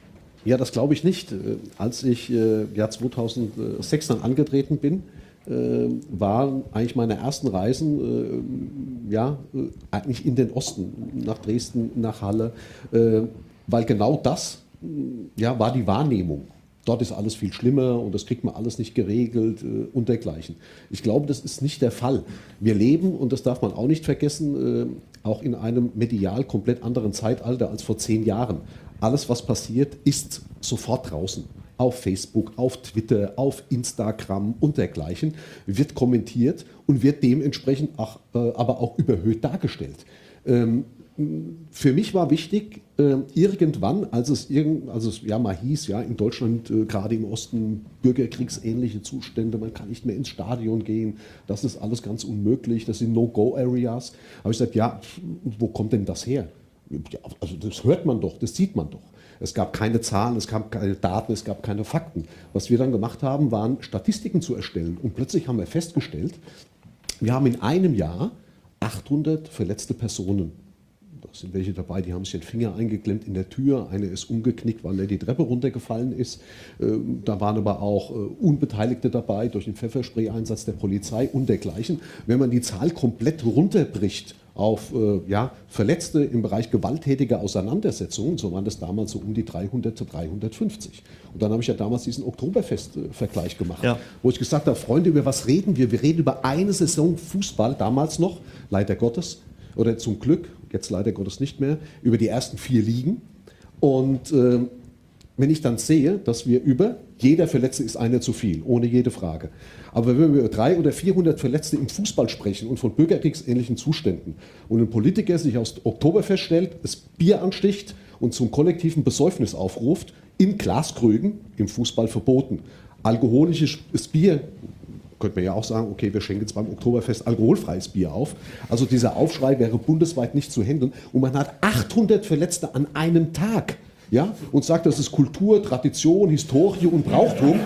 Ja, das glaube ich nicht. Als ich äh, ja zweitausendsechs dann angetreten bin, äh, waren eigentlich meine ersten Reisen äh, ja, äh, eigentlich in den Osten, nach Dresden, nach Halle, äh, weil genau das äh, ja, war die Wahrnehmung. Dort ist alles viel schlimmer und das kriegt man alles nicht geregelt äh, und dergleichen. Ich glaube, das ist nicht der Fall. Wir leben, und das darf man auch nicht vergessen, äh, auch in einem medial komplett anderen Zeitalter als vor zehn Jahren. Alles, was passiert, ist sofort draußen. Auf Facebook, auf Twitter, auf Instagram und dergleichen, wird kommentiert und wird dementsprechend auch, äh, aber auch überhöht dargestellt. Ähm, Für mich war wichtig, äh, irgendwann, als es, irgend, als es ja mal hieß, ja, in Deutschland, äh, gerade im Osten, bürgerkriegsähnliche Zustände, man kann nicht mehr ins Stadion gehen, das ist alles ganz unmöglich, das sind No-Go-Areas. Habe ich gesagt, ja, wo kommt denn das her? Ja, also das hört man doch, das sieht man doch. Es gab keine Zahlen, es gab keine Daten, es gab keine Fakten. Was wir dann gemacht haben, waren Statistiken zu erstellen. Und plötzlich haben wir festgestellt, wir haben in einem Jahr achthundert verletzte Personen. Da sind welche dabei, die haben sich den Finger eingeklemmt in der Tür. Eine ist umgeknickt, weil er die Treppe runtergefallen ist. Da waren aber auch Unbeteiligte dabei durch den Pfefferspray-Einsatz der Polizei und dergleichen. Wenn man die Zahl komplett runterbricht auf ja, Verletzte im Bereich gewalttätiger Auseinandersetzungen, so waren das damals so um die dreihundert zu dreihundertfünfzig. Und dann habe ich ja damals diesen Oktoberfest-Vergleich gemacht, ja, wo ich gesagt habe, Freunde, über was reden wir? Wir reden über eine Saison Fußball, damals noch, leider Gottes, oder zum Glück, jetzt leider Gottes nicht mehr, über die ersten vier Ligen. Und äh, wenn ich dann sehe, dass wir über, jeder Verletzte ist einer zu viel, ohne jede Frage. Aber wenn wir über dreihundert oder vierhundert Verletzte im Fußball sprechen und von bürgerkriegsähnlichen Zuständen und ein Politiker sich aus Oktoberfest stellt, das Bier ansticht und zum kollektiven Besäufnis aufruft, in Glaskrügen, im Fußball verboten. Alkoholisches Bier, könnte man ja auch sagen, okay, wir schenken jetzt beim Oktoberfest alkoholfreies Bier auf. Also dieser Aufschrei wäre bundesweit nicht zu handeln. Und man hat achthundert Verletzte an einem Tag. Ja? Und sagt, das ist Kultur, Tradition, Historie und Brauchtum.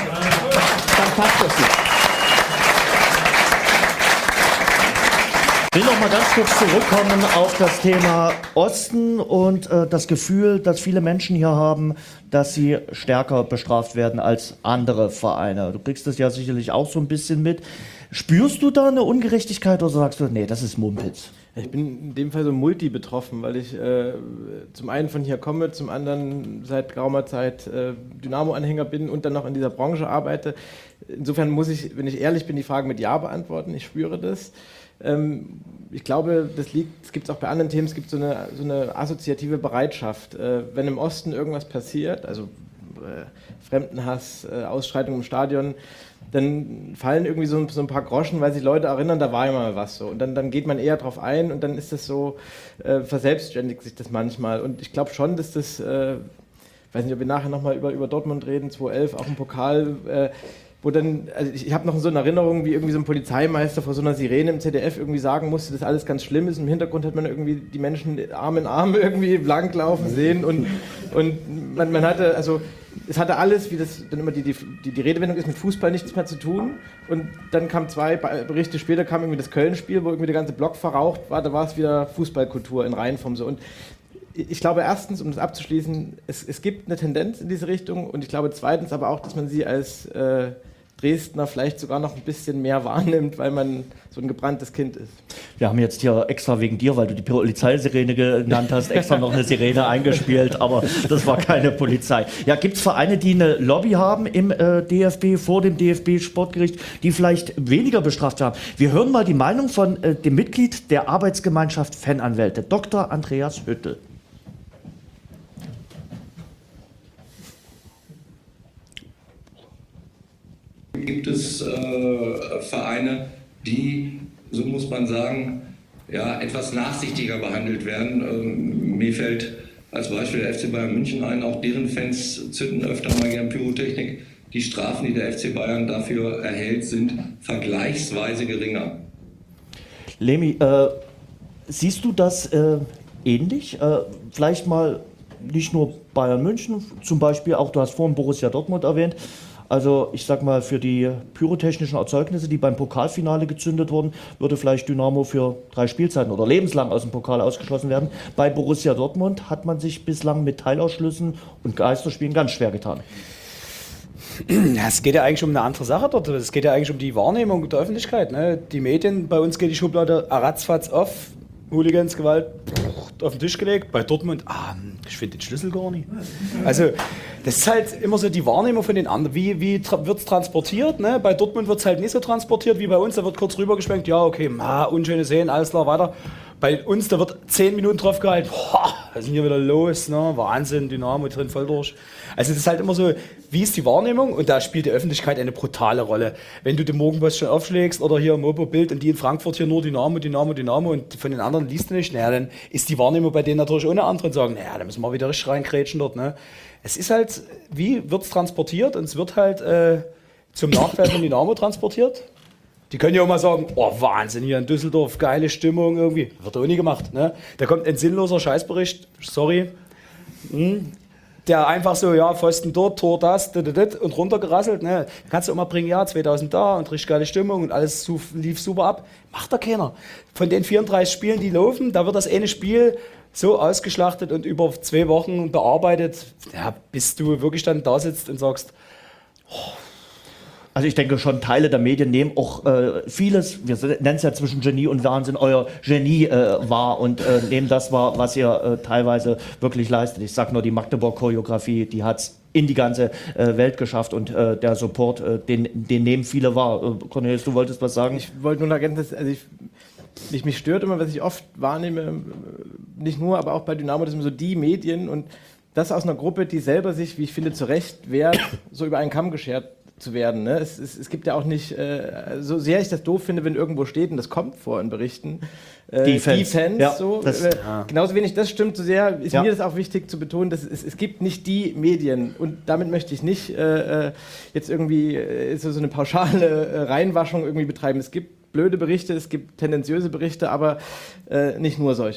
Dann passt das nicht. Ich will noch mal ganz kurz zurückkommen auf das Thema Osten und äh, das Gefühl, das viele Menschen hier haben, dass sie stärker bestraft werden als andere Vereine. Du kriegst das ja sicherlich auch so ein bisschen mit. Spürst du da eine Ungerechtigkeit oder sagst du, nee, das ist Mumpitz? Ich bin in dem Fall so multi betroffen, weil ich äh, zum einen von hier komme, zum anderen seit geraumer Zeit äh, Dynamo-Anhänger bin und dann noch in dieser Branche arbeite. Insofern muss ich, wenn ich ehrlich bin, die Frage mit Ja beantworten. Ich spüre das. Ähm, ich glaube, das liegt, es gibt es auch bei anderen Themen, es gibt so eine, so eine assoziative Bereitschaft. Äh, wenn im Osten irgendwas passiert, also äh, Fremdenhass, äh, Ausschreitungen im Stadion, dann fallen irgendwie so, so ein paar Groschen, weil sich Leute erinnern, da war ja mal was so. Und dann, dann geht man eher drauf ein und dann ist das so, äh, verselbstständigt sich das manchmal. Und ich glaube schon, dass das, äh, weiß nicht, ob wir nachher nochmal über, über Dortmund reden, zweitausendelf, auch im Pokal, äh, wo dann, also ich, ich habe noch so eine Erinnerung, wie irgendwie so ein Polizeimeister vor so einer Sirene im Z D F irgendwie sagen musste, dass alles ganz schlimm ist. Im Hintergrund hat man irgendwie die Menschen Arm in Arm irgendwie langlaufen sehen und, und man, man hatte, also es hatte alles, wie das dann immer die, die, die Redewendung ist, mit Fußball nichts mehr zu tun. Und dann kam zwei Berichte später, kam irgendwie das Köln-Spiel, wo irgendwie der ganze Block verraucht war, da war es wieder Fußballkultur in Reihenform so. Und ich glaube erstens, um das abzuschließen, es, es gibt eine Tendenz in diese Richtung und ich glaube zweitens aber auch, dass man sie als äh, Dresdner vielleicht sogar noch ein bisschen mehr wahrnimmt, weil man so ein gebranntes Kind ist. Wir haben jetzt hier extra wegen dir, weil du die Polizeisirene genannt hast, extra noch eine Sirene eingespielt, aber das war keine Polizei. Ja, gibt es Vereine, die eine Lobby haben im äh, D F B, vor dem D F B-Sportgericht, die vielleicht weniger bestraft haben? Wir hören mal die Meinung von äh, dem Mitglied der Arbeitsgemeinschaft Fananwälte, Doktor Andreas Hüttel. Gibt es äh, Vereine, die, so muss man sagen, ja, etwas nachsichtiger behandelt werden. Ähm, mir fällt als Beispiel der F C Bayern München ein, auch deren Fans zünden öfter mal gern Pyrotechnik. Die Strafen, die der F C Bayern dafür erhält, sind vergleichsweise geringer. Lemi, äh, siehst du das äh, ähnlich? Äh, vielleicht mal nicht nur Bayern München, zum Beispiel auch, du hast vorhin Borussia Dortmund erwähnt. Also ich sag mal, für die pyrotechnischen Erzeugnisse, die beim Pokalfinale gezündet wurden, würde vielleicht Dynamo für drei Spielzeiten oder lebenslang aus dem Pokal ausgeschlossen werden. Bei Borussia Dortmund hat man sich bislang mit Teilausschlüssen und Geisterspielen ganz schwer getan. Ja, es geht ja eigentlich um eine andere Sache dort. Es geht ja eigentlich um die Wahrnehmung der Öffentlichkeit. Ne? Die Medien, bei uns geht die Schublade ratzfatz auf. Hooligans, Gewalt, auf den Tisch gelegt. Bei Dortmund, ah, ich finde den Schlüssel gar nicht. Also, das ist halt immer so die Wahrnehmung von den anderen. Wie, wie tra- wird es transportiert? Ne? Bei Dortmund wird es halt nicht so transportiert wie bei uns. Da wird kurz rübergeschwenkt, ja, okay, ma, unschöne Szenen, alles klar, weiter. Bei uns, da wird zehn Minuten drauf gehalten, boah, was ist denn hier wieder los? Ne? Wahnsinn, Dynamo drin voll durch. Also, das ist halt immer so, wie ist die Wahrnehmung? Und da spielt die Öffentlichkeit eine brutale Rolle. Wenn du den Morgenpost schon aufschlägst oder hier Mopo Bild und die in Frankfurt hier nur Dynamo, Dynamo, Dynamo und von den anderen liest du nicht, naja, dann ist die Wahrnehmung bei denen natürlich ohne andere und sagen, naja, da müssen wir wieder richtig reingrätschen dort. Ne? Es ist halt, wie wird es transportiert? Und es wird halt äh, zum Nachteil von Dynamo transportiert. Die können ja auch mal sagen, oh Wahnsinn, hier in Düsseldorf, geile Stimmung irgendwie. Wird auch nie gemacht. Ne? Da kommt ein sinnloser Scheißbericht, sorry, hm, der einfach so, ja, Pfosten dort, Tor das, dit, dit, dit, und runtergerasselt. Ne? Kannst du auch mal bringen, ja, zweitausend da und richtig geile Stimmung und alles su- lief super ab. Macht da keiner. Von den vierunddreißig Spielen, die laufen, da wird das eine Spiel so ausgeschlachtet und über zwei Wochen bearbeitet, ja, bis du wirklich dann da sitzt und sagst, oh. Also ich denke schon, Teile der Medien nehmen auch äh, vieles, wir nennen es ja zwischen Genie und Wahnsinn, euer Genie äh, wahr und äh, nehmen das wahr, was ihr äh, teilweise wirklich leistet. Ich sag nur, die Magdeburg-Choreografie, die hat es in die ganze äh, Welt geschafft und äh, der Support, äh, den, den nehmen viele wahr. Äh, Cornelius, du wolltest was sagen? Ich wollte nur noch ergänzen, dass, also ich, mich, mich stört immer, was ich oft wahrnehme, nicht nur, aber auch bei Dynamo, das sind so die Medien und das aus einer Gruppe, die selber sich, wie ich finde, zu Recht wehrt, so über einen Kamm geschert zu werden. Ne? Es, es, es gibt ja auch nicht, äh, so sehr ich das doof finde, wenn irgendwo steht, und das kommt vor in Berichten, äh, die Fans, die Fans ja, so, das, äh, ja. genauso wenig das stimmt, so sehr ist ja. mir das auch wichtig zu betonen, dass es, es gibt nicht die Medien und damit möchte ich nicht äh, jetzt irgendwie äh, so, so eine pauschale äh, Reinwaschung irgendwie betreiben. Es gibt blöde Berichte, es gibt tendenziöse Berichte, aber äh, nicht nur solche.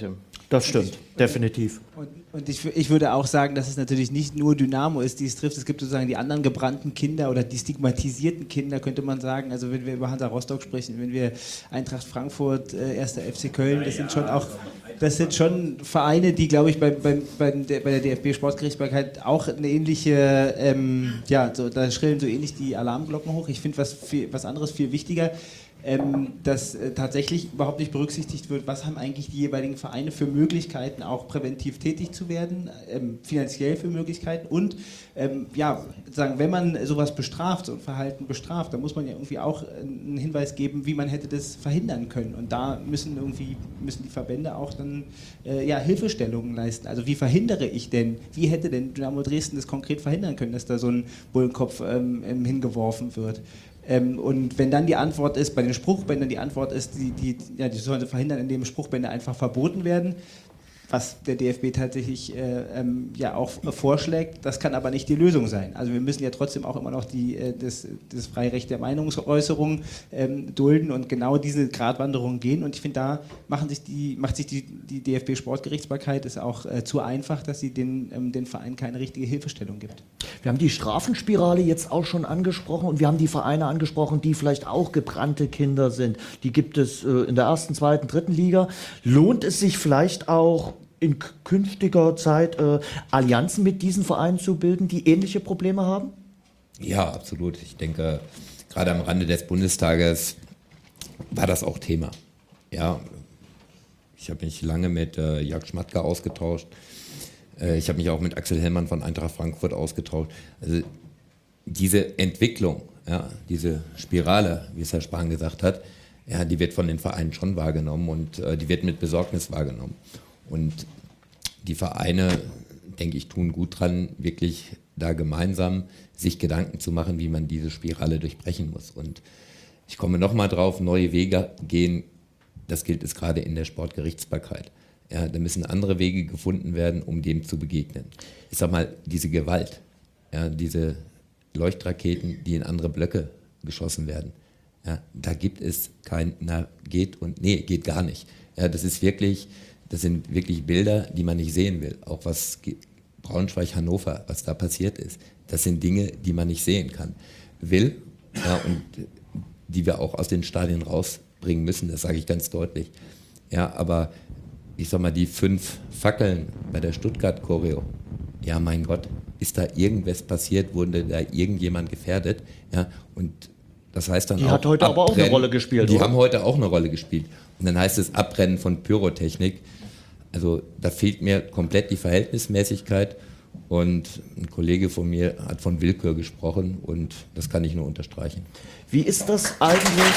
Das stimmt, definitiv. Und, und ich, ich würde auch sagen, dass es natürlich nicht nur Dynamo ist, die es trifft. Es gibt sozusagen die anderen gebrannten Kinder oder die stigmatisierten Kinder, könnte man sagen. Also wenn wir über Hansa Rostock sprechen, wenn wir Eintracht Frankfurt, äh, erster F C Köln, das sind schon auch, das sind schon Vereine, die, glaube ich, bei, bei, bei der, bei der D F B-Sportgerichtsbarkeit auch eine ähnliche, ähm, ja, so, da schrillen so ähnlich die Alarmglocken hoch. Ich finde was, viel, was anderes viel wichtiger. Ähm, dass äh, tatsächlich überhaupt nicht berücksichtigt wird, was haben eigentlich die jeweiligen Vereine für Möglichkeiten, auch präventiv tätig zu werden, ähm, finanziell für Möglichkeiten und ähm, ja, sagen, wenn man sowas bestraft, so ein Verhalten bestraft, dann muss man ja irgendwie auch einen Hinweis geben, wie man hätte das verhindern können und da müssen irgendwie, müssen die Verbände auch dann äh, ja, Hilfestellungen leisten. Also wie verhindere ich denn, wie hätte denn Dynamo Dresden das konkret verhindern können, dass da so ein Bullenkopf ähm, hingeworfen wird? Ähm, und wenn dann die Antwort ist, bei den Spruchbändern die Antwort ist, die, die, ja, die sollen sie verhindern, indem Spruchbänder einfach verboten werden, was der D F B tatsächlich äh, ähm, ja auch vorschlägt, das kann aber nicht die Lösung sein. Also wir müssen ja trotzdem auch immer noch die, äh, das, das freie Recht der Meinungsäußerung ähm, dulden und genau diese Gratwanderung gehen und ich finde, da machen sich die, macht sich die, die D F B-Sportgerichtsbarkeit ist auch äh, zu einfach, dass sie den, ähm, den Verein keine richtige Hilfestellung gibt. Wir haben die Strafenspirale jetzt auch schon angesprochen und wir haben die Vereine angesprochen, die vielleicht auch gebrannte Kinder sind. Die gibt es äh, in der ersten, zweiten, dritten Liga. Lohnt es sich vielleicht auch in künftiger Zeit äh, Allianzen mit diesen Vereinen zu bilden, die ähnliche Probleme haben? Ja, absolut. Ich denke, gerade am Rande des Bundestages war das auch Thema. Ja, ich habe mich lange mit äh, Jörg Schmatke ausgetauscht. Äh, ich habe mich auch mit Axel Hellmann von Eintracht Frankfurt ausgetauscht. Also diese Entwicklung, ja, diese Spirale, wie es Herr Spahn gesagt hat, ja, die wird von den Vereinen schon wahrgenommen und äh, die wird mit Besorgnis wahrgenommen. Und die Vereine, denke ich, tun gut dran, wirklich da gemeinsam sich Gedanken zu machen, wie man diese Spirale durchbrechen muss. Und ich komme nochmal drauf, neue Wege gehen, das gilt es gerade in der Sportgerichtsbarkeit. Ja, da müssen andere Wege gefunden werden, um dem zu begegnen. Ich sag mal, diese Gewalt, ja, diese Leuchtraketen, die in andere Blöcke geschossen werden, ja, da gibt es kein, na, geht und, nee, geht gar nicht. Ja, das ist wirklich... Das sind wirklich Bilder, die man nicht sehen will. Auch was Braunschweig, Hannover, was da passiert ist. Das sind Dinge, die man nicht sehen kann. Will, ja, und die wir auch aus den Stadien rausbringen müssen, das sage ich ganz deutlich. Ja, aber ich sag mal, die fünf Fackeln bei der Stuttgart-Choreo, ja, mein Gott, ist da irgendwas passiert, wurde da irgendjemand gefährdet? Ja, und das heißt dann die auch... Die hat heute aber auch eine Rolle gespielt, Die oder? haben heute auch eine Rolle gespielt. Und dann heißt es Abbrennen von Pyrotechnik. Also da fehlt mir komplett die Verhältnismäßigkeit und ein Kollege von mir hat von Willkür gesprochen und das kann ich nur unterstreichen. Wie ist das eigentlich?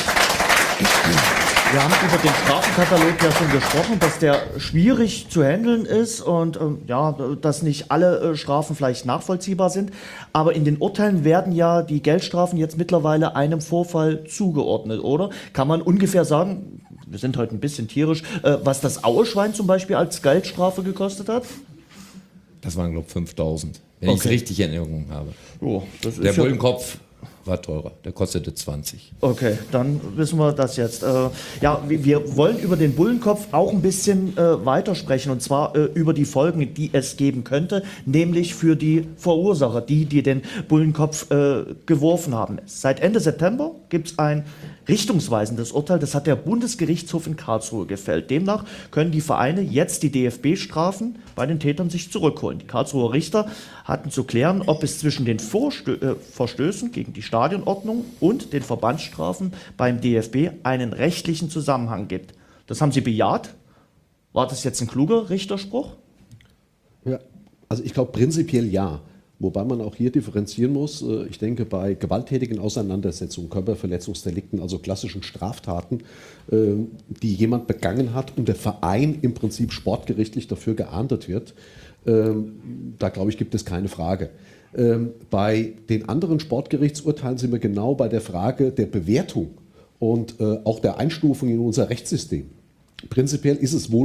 Wir haben über den Strafenkatalog ja schon gesprochen, dass der schwierig zu handeln ist und ähm, ja, dass nicht alle äh, Strafen vielleicht nachvollziehbar sind. Aber in den Urteilen werden ja die Geldstrafen jetzt mittlerweile einem Vorfall zugeordnet, oder? Kann man ungefähr sagen, wir sind heute ein bisschen tierisch, äh, was das Auerschwein zum Beispiel als Geldstrafe gekostet hat? Das waren, glaube ich, fünftausend, wenn okay. ich es richtig in Erinnerung habe. Oh, das ist der ja Bullenkopf war teurer, der kostete zwanzig. Okay, dann wissen wir das jetzt. Äh, ja, wir, wir wollen über den Bullenkopf auch ein bisschen äh, weitersprechen und zwar äh, über die Folgen, die es geben könnte, nämlich für die Verursacher, die, die den Bullenkopf äh, geworfen haben. Seit Ende September gibt es ein richtungsweisendes Urteil, das hat der Bundesgerichtshof in Karlsruhe gefällt. Demnach können die Vereine jetzt die D F B-Strafen bei den Tätern sich zurückholen. Die Karlsruher Richter hatten zu klären, ob es zwischen den Vorstö äh, Verstößen gegen die Stadionordnung und den Verbandsstrafen beim D F B einen rechtlichen Zusammenhang gibt. Das haben sie bejaht. War das jetzt ein kluger Richterspruch? Ja, also ich glaube prinzipiell ja. Wobei man auch hier differenzieren muss. Ich denke, bei gewalttätigen Auseinandersetzungen, Körperverletzungsdelikten, also klassischen Straftaten, die jemand begangen hat und der Verein im Prinzip sportgerichtlich dafür geahndet wird, da glaube ich, gibt es keine Frage. Bei den anderen Sportgerichtsurteilen sind wir genau bei der Frage der Bewertung und auch der Einstufung in unser Rechtssystem. Prinzipiell ist es wohl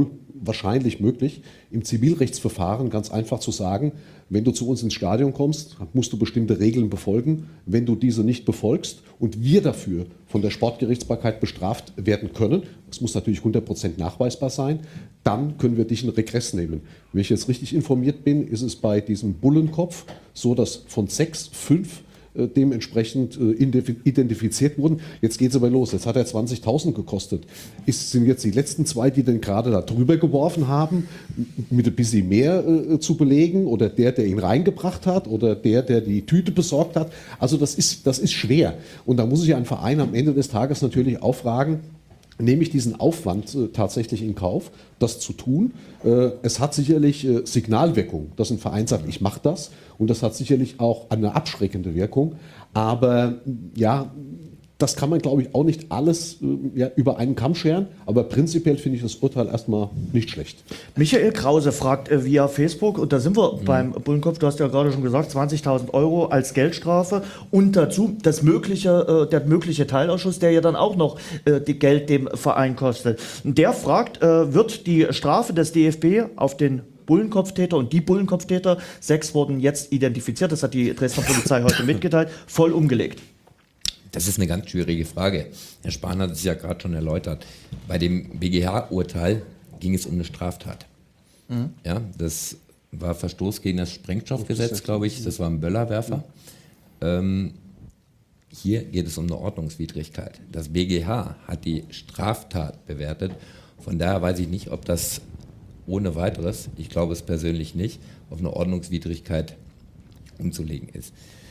wahrscheinlich möglich, im Zivilrechtsverfahren ganz einfach zu sagen, wenn du zu uns ins Stadion kommst, musst du bestimmte Regeln befolgen. Wenn du diese nicht befolgst und wir dafür von der Sportgerichtsbarkeit bestraft werden können, das muss natürlich hundert Prozent nachweisbar sein, dann können wir dich in Regress nehmen. Wenn ich jetzt richtig informiert bin, ist es bei diesem Bullenkopf so, dass von sechs, fünf äh, dementsprechend äh, identifiziert wurden. Jetzt geht es aber los. Jetzt hat er zwanzigtausend gekostet. Ist, sind jetzt die letzten zwei, die den gerade da drüber geworfen haben, mit ein bisschen mehr äh, zu belegen, oder der, der ihn reingebracht hat, oder der, der die Tüte besorgt hat. Also das ist, das ist schwer. Und da muss sich ein Verein am Ende des Tages natürlich auch fragen, nehme ich diesen Aufwand äh, tatsächlich in Kauf, das zu tun? Äh, es hat sicherlich äh, Signalwirkung, dass ein Verein sagt, ich mache das, und das hat sicherlich auch eine abschreckende Wirkung. Aber ja, das kann man, glaube ich, auch nicht alles äh, ja, über einen Kamm scheren, aber prinzipiell finde ich das Urteil erstmal nicht schlecht. Michael Krause fragt äh, via Facebook, und da sind wir mhm. beim Bullenkopf, du hast ja gerade schon gesagt, zwanzigtausend Euro als Geldstrafe und dazu das mögliche, äh, der mögliche Teilausschuss, der ja dann auch noch äh, die Geld dem Verein kostet. Und der fragt, äh, wird die Strafe des D F B auf den Bullenkopftäter und die Bullenkopftäter, sechs wurden jetzt identifiziert, das hat die Dresdner Polizei heute mitgeteilt, voll umgelegt? Das ist eine ganz schwierige Frage. Herr Spahn hat es ja gerade schon erläutert. Bei dem B G H-Urteil ging es um eine Straftat. Mhm. Ja, das war Verstoß gegen das Sprengstoffgesetz, glaube ich. Das war ein Böllerwerfer. Ähm, hier geht es um eine Ordnungswidrigkeit. Das B G H hat die Straftat bewertet. Von daher weiß ich nicht, ob das ohne weiteres, ich glaube es persönlich nicht, auf eine Ordnungswidrigkeit umzulegen ist.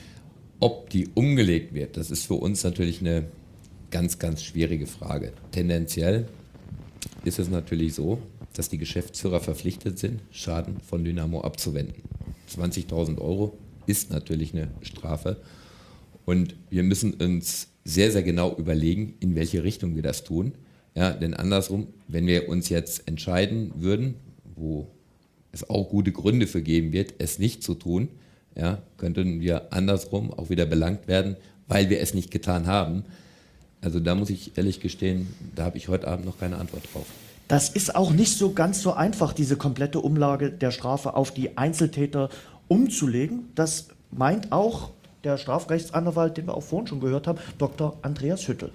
Ob die umgelegt wird, das ist für uns natürlich eine ganz, ganz schwierige Frage. Tendenziell ist es natürlich so, dass die Geschäftsführer verpflichtet sind, Schaden von Dynamo abzuwenden. zwanzigtausend Euro ist natürlich eine Strafe, und wir müssen uns sehr, sehr genau überlegen, in welche Richtung wir das tun. Ja, denn andersrum, wenn wir uns jetzt entscheiden würden, wo es auch gute Gründe für geben wird, es nicht zu tun, ja, könnten wir andersrum auch wieder belangt werden, weil wir es nicht getan haben. Also da muss ich ehrlich gestehen, da habe ich heute Abend noch keine Antwort drauf. Das ist auch nicht so ganz so einfach, diese komplette Umlage der Strafe auf die Einzeltäter umzulegen. Das meint auch der Strafrechtsanwalt, den wir auch vorhin schon gehört haben, Doktor Andreas Hüttel.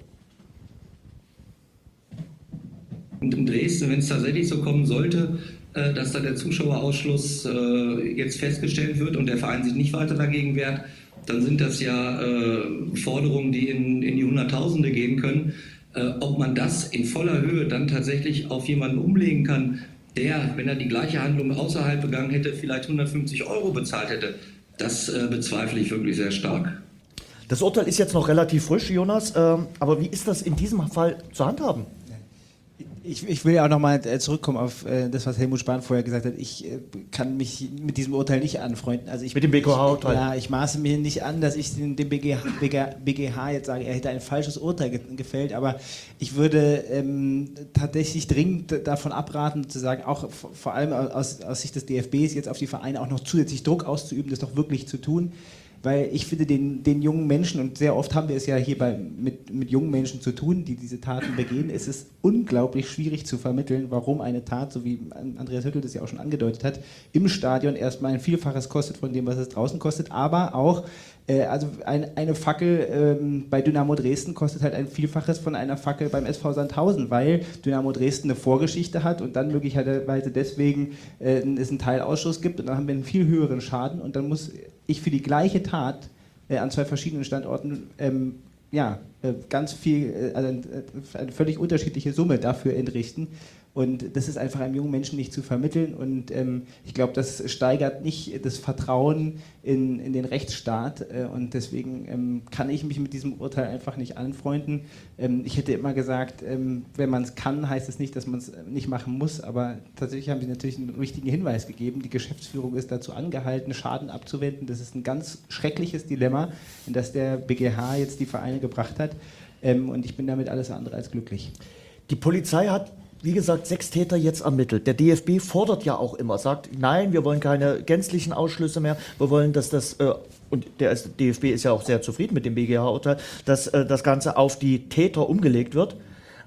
Und in Dresden, wenn es tatsächlich so kommen sollte, dass da der Zuschauerausschluss jetzt festgestellt wird und der Verein sich nicht weiter dagegen wehrt, dann sind das ja Forderungen, die in, in die Hunderttausende gehen können. Ob man das in voller Höhe dann tatsächlich auf jemanden umlegen kann, der, wenn er die gleiche Handlung außerhalb begangen hätte, vielleicht hundertfünfzig Euro bezahlt hätte, das bezweifle ich wirklich sehr stark. Das Urteil ist jetzt noch relativ frisch, Jonas, aber wie ist das in diesem Fall zu handhaben? Ich, ich will ja auch nochmal zurückkommen auf äh, das, was Helmut Spahn vorher gesagt hat. Ich äh, kann mich mit diesem Urteil nicht anfreunden. Also ich, mit dem B G H-Urteil? Ja, ich maße mir nicht an, dass ich dem B G H, B G H jetzt sage, er hätte ein falsches Urteil ge gefällt. Aber ich würde ähm, tatsächlich dringend davon abraten, zu sagen, auch vor allem aus, aus Sicht des D F Bs, jetzt auf die Vereine auch noch zusätzlich Druck auszuüben, das doch wirklich zu tun. Weil ich finde, den, den jungen Menschen, und sehr oft haben wir es ja hier bei, mit, mit jungen Menschen zu tun, die diese Taten begehen, ist es unglaublich schwierig zu vermitteln, warum eine Tat, so wie Andreas Hüttel das ja auch schon angedeutet hat, im Stadion erstmal ein Vielfaches kostet von dem, was es draußen kostet, aber auch, äh, also ein, eine Fackel ähm, bei Dynamo Dresden kostet halt ein Vielfaches von einer Fackel beim S V Sandhausen, weil Dynamo Dresden eine Vorgeschichte hat und dann möglicherweise deswegen äh, es einen Teilausschuss gibt, und dann haben wir einen viel höheren Schaden, und dann muss ich für die gleiche Tat äh, an zwei verschiedenen Standorten ähm, ja, äh, ganz viel, äh, also eine völlig unterschiedliche Summe dafür entrichten. Und das ist einfach einem jungen Menschen nicht zu vermitteln. Und ähm, ich glaube, das steigert nicht das Vertrauen in, in den Rechtsstaat. Äh, und deswegen ähm, kann ich mich mit diesem Urteil einfach nicht anfreunden. Ähm, ich hätte immer gesagt, ähm, wenn man es kann, heißt es nicht, dass man es nicht machen muss. Aber tatsächlich haben Sie natürlich einen richtigen Hinweis gegeben. Die Geschäftsführung ist dazu angehalten, Schaden abzuwenden. Das ist ein ganz schreckliches Dilemma, in das der B G H jetzt die Vereine gebracht hat. Ähm, und ich bin damit alles andere als glücklich. Die Polizei hat, wie gesagt, sechs Täter jetzt ermittelt. Der D F B fordert ja auch immer, sagt, nein, wir wollen keine gänzlichen Ausschlüsse mehr, wir wollen, dass das, äh, und der D F B ist ja auch sehr zufrieden mit dem B G H-Urteil, dass äh, das Ganze auf die Täter umgelegt wird.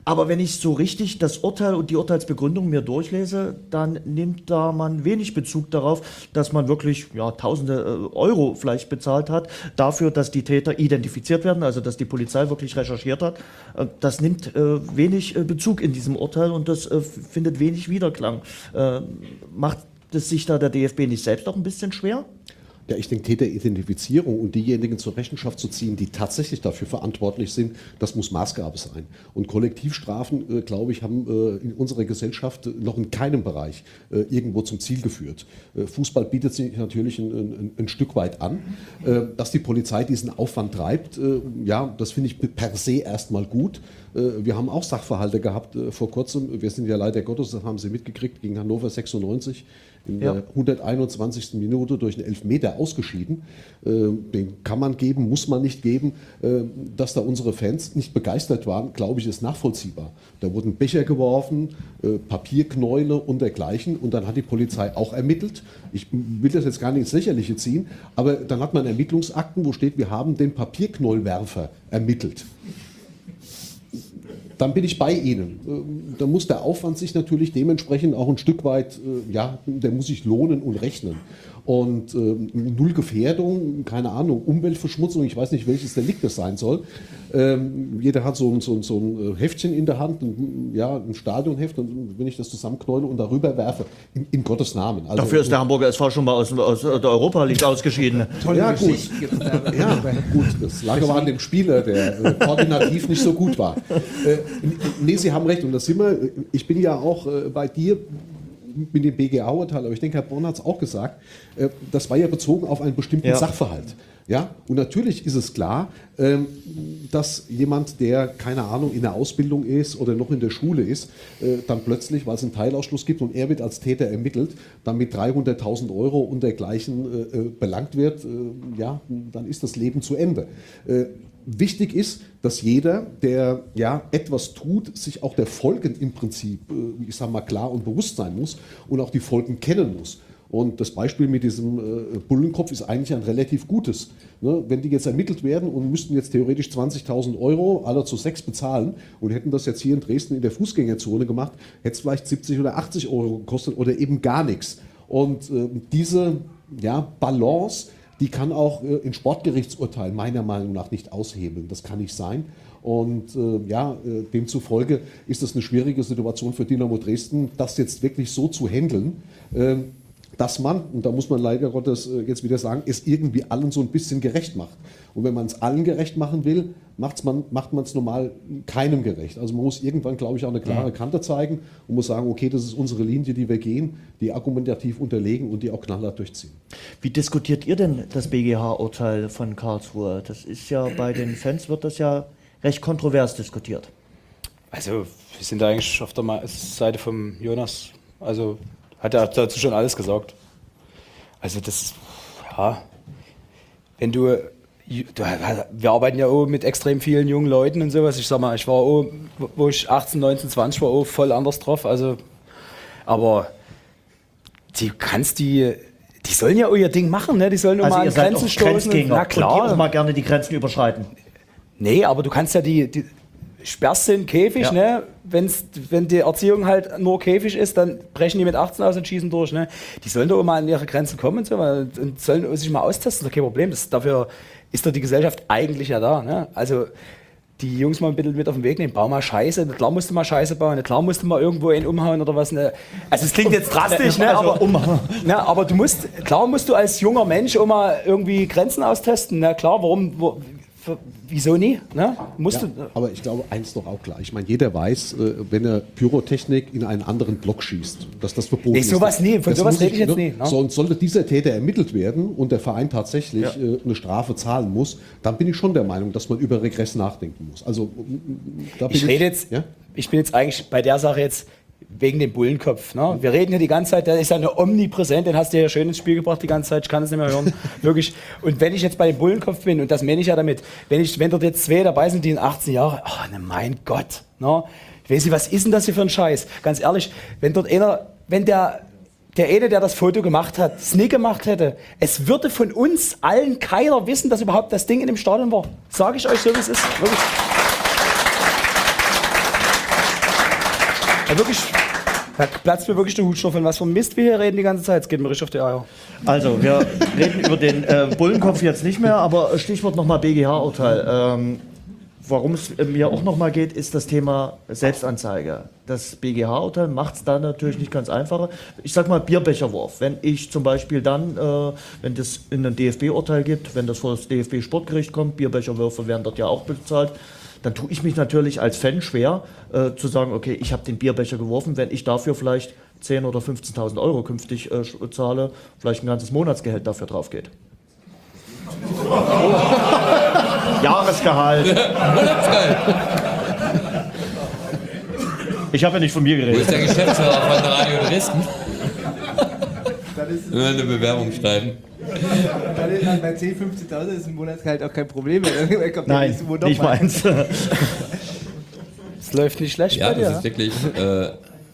Aber wenn ich so richtig das Urteil und die Urteilsbegründung mir durchlese, dann nimmt da man wenig Bezug darauf, dass man wirklich ja, tausende äh, Euro vielleicht bezahlt hat, dafür, dass die Täter identifiziert werden, also dass die Polizei wirklich recherchiert hat. Äh, das nimmt äh, wenig äh, Bezug in diesem Urteil und das äh, findet wenig Widerklang. Äh, macht es sich da der D F B nicht selbst auch ein bisschen schwer? Ja, ich denke, Täteridentifizierung und diejenigen zur Rechenschaft zu ziehen, die tatsächlich dafür verantwortlich sind, das muss Maßgabe sein. Und Kollektivstrafen, äh, glaube ich, haben äh, in unserer Gesellschaft noch in keinem Bereich äh, irgendwo zum Ziel geführt. Äh, Fußball bietet sich natürlich ein, ein, ein Stück weit an. Äh, dass die Polizei diesen Aufwand treibt, äh, ja, das finde ich per se erstmal gut. Äh, wir haben auch Sachverhalte gehabt äh, vor kurzem. Wir sind ja leider Gottes, das haben Sie mitgekriegt, gegen Hannover sechsundneunzig. In ja. der hunderteinundzwanzigsten Minute durch einen Elfmeter ausgeschieden. Den kann man geben, muss man nicht geben. Dass da unsere Fans nicht begeistert waren, glaube ich, ist nachvollziehbar. Da wurden Becher geworfen, Papierknäule und dergleichen. Und dann hat die Polizei auch ermittelt. Ich will das jetzt gar nicht ins Lächerliche ziehen, aber dann hat man Ermittlungsakten, wo steht, wir haben den Papierknäuelwerfer ermittelt. Dann bin ich bei Ihnen. Da muss der Aufwand sich natürlich dementsprechend auch ein Stück weit, ja, der muss sich lohnen und rechnen. Und äh, Null Gefährdung, keine Ahnung, Umweltverschmutzung, ich weiß nicht, welches Delikt das sein soll. Ähm, jeder hat so ein, so, ein, so ein Heftchen in der Hand, ein, ja, ein Stadionheft, und wenn ich das zusammenknäule und darüber werfe, in, in Gottes Namen. Also, dafür ist der Hamburger S V schon mal aus, aus der Europa League ausgeschieden. Tolle ja, gut. Ja, gut, das lag aber an dem Spieler, der äh, koordinativ nicht so gut war. Äh, nee, Sie haben recht, und das sind wir, ich bin ja auch äh, bei dir, mit dem B G A-Urteil, aber ich denke, Herr Born hat es auch gesagt, äh, das war ja bezogen auf einen bestimmten ja. Sachverhalt. Ja? Und natürlich ist es klar, ähm, dass jemand, der, keine Ahnung, in der Ausbildung ist oder noch in der Schule ist, äh, dann plötzlich, weil es einen Teilausschluss gibt und er wird als Täter ermittelt, dann mit dreihunderttausend Euro und dergleichen äh, belangt wird, äh, ja, dann ist das Leben zu Ende. Äh, Wichtig ist, dass jeder, der ja etwas tut, sich auch der Folgen im Prinzip, ich sage mal, klar und bewusst sein muss und auch die Folgen kennen muss. Und das Beispiel mit diesem äh, Bullenkopf ist eigentlich ein relativ gutes. Ne? Wenn die jetzt ermittelt werden und müssten jetzt theoretisch zwanzigtausend Euro alle zu sechs bezahlen und hätten das jetzt hier in Dresden in der Fußgängerzone gemacht, hätte es vielleicht siebzig oder achtzig Euro gekostet oder eben gar nichts. Und äh, diese ja, Balance, die kann auch äh, in Sportgerichtsurteilen meiner Meinung nach nicht aushebeln. Das kann nicht sein. Und äh, ja, äh, demzufolge ist das eine schwierige Situation für Dynamo Dresden, das jetzt wirklich so zu handeln, äh, dass man, und da muss man leider Gottes äh, jetzt wieder sagen, es irgendwie allen so ein bisschen gerecht macht. Und wenn man es allen gerecht machen will, macht's man, macht man es normal keinem gerecht. Also man muss irgendwann, glaube ich, auch eine klare Kante zeigen und muss sagen, okay, das ist unsere Linie, die wir gehen, die argumentativ unterlegen und die auch knallhart durchziehen. Wie diskutiert ihr denn das B G H-Urteil von Karlsruhe? Das ist ja bei den Fans, wird das ja recht kontrovers diskutiert. Also wir sind da eigentlich auf der Seite vom Jonas. Also hat er dazu schon alles gesagt. Also das, ja, wenn du, du, wir arbeiten ja auch mit extrem vielen jungen Leuten und sowas. Ich sag mal, ich war auch, wo ich achtzehn, neunzehn, zwanzig war, auch voll anders drauf. Also, aber die kannst die, die sollen ja auch ihr Ding machen, ne? Die sollen nur also mal an Grenzen stoßen. Na klar. Und die auch mal gerne die Grenzen überschreiten. Nee, aber du kannst ja die, die sperrst den Käfig, ja. Ne? Wenn's, wenn die Erziehung halt nur Käfig ist, dann brechen die mit achtzehn aus und schießen durch. Ne? Die sollen doch mal an ihre Grenzen kommen und so, und sollen sich mal austesten, das ist kein Problem. Das, dafür ist doch die Gesellschaft eigentlich ja da. Ne? Also die Jungs mal ein bisschen mit auf den Weg nehmen, bau mal Scheiße, klar musst du mal Scheiße bauen, klar musst du mal irgendwo einen umhauen oder was. Ne? Also es klingt jetzt drastisch, ne? aber, ne? aber du musst, klar musst du als junger Mensch auch mal irgendwie Grenzen austesten. Ne? Klar, warum... Wo, wieso nie? Ne? Musst ja, du, aber ich glaube, eins doch auch klar. Ich meine, jeder weiß, wenn er Pyrotechnik in einen anderen Block schießt, dass das verboten nee, ist. Sowas nie, von das sowas rede ich jetzt nie. Ne? So, und sollte dieser Täter ermittelt werden und der Verein tatsächlich ja. äh, eine Strafe zahlen muss, dann bin ich schon der Meinung, dass man über Regress nachdenken muss. Also, da bin ich, rede jetzt, ja? ich bin jetzt eigentlich bei der Sache jetzt wegen dem Bullenkopf. Ne? Wir reden ja die ganze Zeit, der ist ja eine omnipräsent, den hast du ja schön ins Spiel gebracht die ganze Zeit, ich kann es nicht mehr hören. Wirklich. Und wenn ich jetzt bei dem Bullenkopf bin, und das meine ich ja damit, wenn, ich, wenn dort jetzt zwei dabei sind, die in achtzehn Jahren, ach ne, mein Gott. Ne? Ich weiß nicht, was ist denn das hier für ein Scheiß? Ganz ehrlich, wenn dort einer, wenn der, der eine, der das Foto gemacht hat, es nie gemacht hätte, es würde von uns allen keiner wissen, dass überhaupt das Ding in dem Stadion war. Sage ich euch so, wie es ist. Wirklich. Ja, wirklich, da platzt mir wirklich der Hutstoff, von was für Mist wir hier reden die ganze Zeit. Es geht mir richtig auf die Eier. Also, wir reden über den äh, Bullenkopf jetzt nicht mehr, aber Stichwort nochmal B G H-Urteil. Ähm, Worum es mir auch nochmal geht, ist das Thema Selbstanzeige. Das B G H-Urteil macht es da natürlich nicht ganz einfacher. Ich sag mal Bierbecherwurf. Wenn ich zum Beispiel dann, äh, wenn das in ein D F B-Urteil gibt, wenn das vor das D F B-Sportgericht kommt, Bierbecherwürfe werden dort ja auch bezahlt, dann tue ich mich natürlich als Fan schwer, äh, zu sagen, okay, ich habe den Bierbecher geworfen, wenn ich dafür vielleicht zehntausend oder fünfzehntausend Euro künftig äh, zahle, vielleicht ein ganzes Monatsgehalt dafür drauf geht. Jahresgehalt. Monatsgehalt. Ich habe ja nicht von mir Wo geredet. ist der Geschäftsführer von Radio Dresden? Nur eine Bewerbung schreiben. Dann ist man bei zehn, fünfzehntausend ist ein Monatsgehalt auch kein Problem. Irgendwann kommt der Nein, nächste Monat nicht noch mal. meins. Es läuft nicht schlecht Ja, bei dir. das ist wirklich. Äh,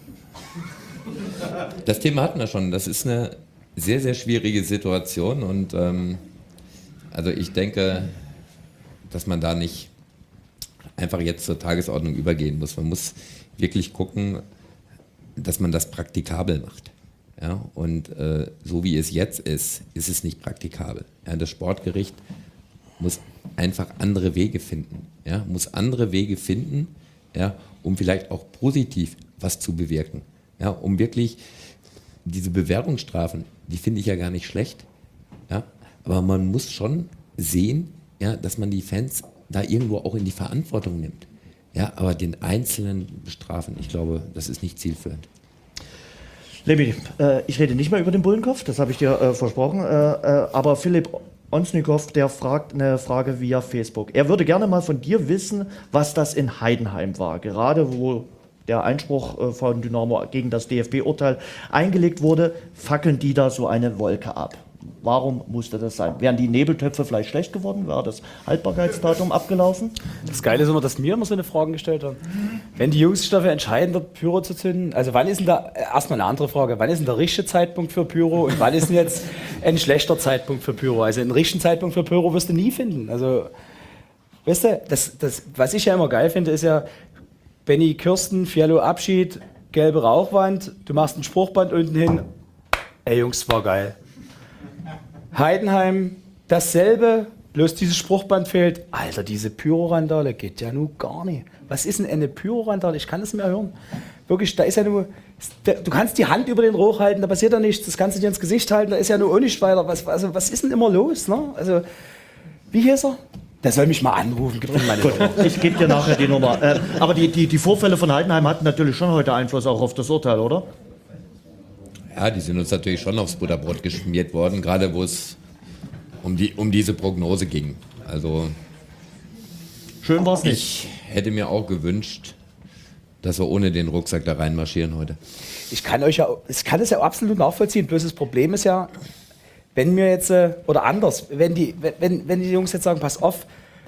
das Thema hatten wir schon. Das ist eine sehr, sehr schwierige Situation und ähm, also ich denke, dass man da nicht einfach jetzt zur Tagesordnung übergehen muss. Man muss wirklich gucken, dass man das praktikabel macht. Ja? Und äh, so wie es jetzt ist, ist es nicht praktikabel. Ja? Das Sportgericht muss einfach andere Wege finden. Ja? Muss andere Wege finden, ja? Um vielleicht auch positiv was zu bewirken. Ja? Um wirklich diese Bewährungsstrafen, die finde ich ja gar nicht schlecht. Ja? Aber man muss schon sehen, ja, dass man die Fans da irgendwo auch in die Verantwortung nimmt. Ja, aber den Einzelnen bestrafen, ich glaube, das ist nicht zielführend. Lebi, äh, ich rede nicht mehr über den Bullenkopf, das habe ich dir äh, versprochen, äh, äh, aber Philipp Onsnikow, der fragt eine Frage via Facebook. Er würde gerne mal von dir wissen, was das in Heidenheim war, gerade wo der Einspruch äh, von Dynamo gegen das D F B-Urteil eingelegt wurde, fackeln die da so eine Wolke ab. Warum musste das sein? Wären die Nebeltöpfe vielleicht schlecht geworden? Wäre das Haltbarkeitsdatum abgelaufen? Das Geile ist immer, dass mir immer so eine Frage gestellt haben. Wenn die Jungs sich dafür entscheiden, dort Pyro zu zünden, also wann ist denn da, erstmal eine andere Frage, wann ist denn der richtige Zeitpunkt für Pyro und wann ist denn jetzt ein schlechter Zeitpunkt für Pyro? Also einen richtigen Zeitpunkt für Pyro wirst du nie finden. Also, weißt du, das, das, was ich ja immer geil finde, ist ja, Benny Kirsten, Fiallo Abschied, gelbe Rauchwand, du machst ein Spruchband unten hin, ey Jungs, war geil. Heidenheim, dasselbe, bloß dieses Spruchband fehlt. Alter, diese Pyro-Randale geht ja nun gar nicht. Was ist denn eine Pyro-Randale? Ich kann das nicht mehr hören. Wirklich, da ist ja nur, du kannst die Hand über den Rauch halten, da passiert ja nichts. Das kannst du dir ins Gesicht halten, da ist ja nur auch nicht weiter. Was, also, was ist denn immer los? Ne? Also, wie hieß er? Der soll mich mal anrufen. Gib mir meine Gut, ich gebe dir nachher die Nummer. Äh, aber die, die, die Vorfälle von Heidenheim hatten natürlich schon heute Einfluss auch auf das Urteil, oder? Ja, die sind uns natürlich schon aufs Butterbrot geschmiert worden, gerade wo es um, die, um diese Prognose ging. Also schön war's nicht. Ich hätte mir auch gewünscht, dass wir ohne den Rucksack da reinmarschieren heute. Ich kann euch ja, ich kann es ja absolut nachvollziehen. Bloß das Problem ist ja, wenn wir jetzt, oder anders, wenn die, wenn, wenn die Jungs jetzt sagen, pass auf,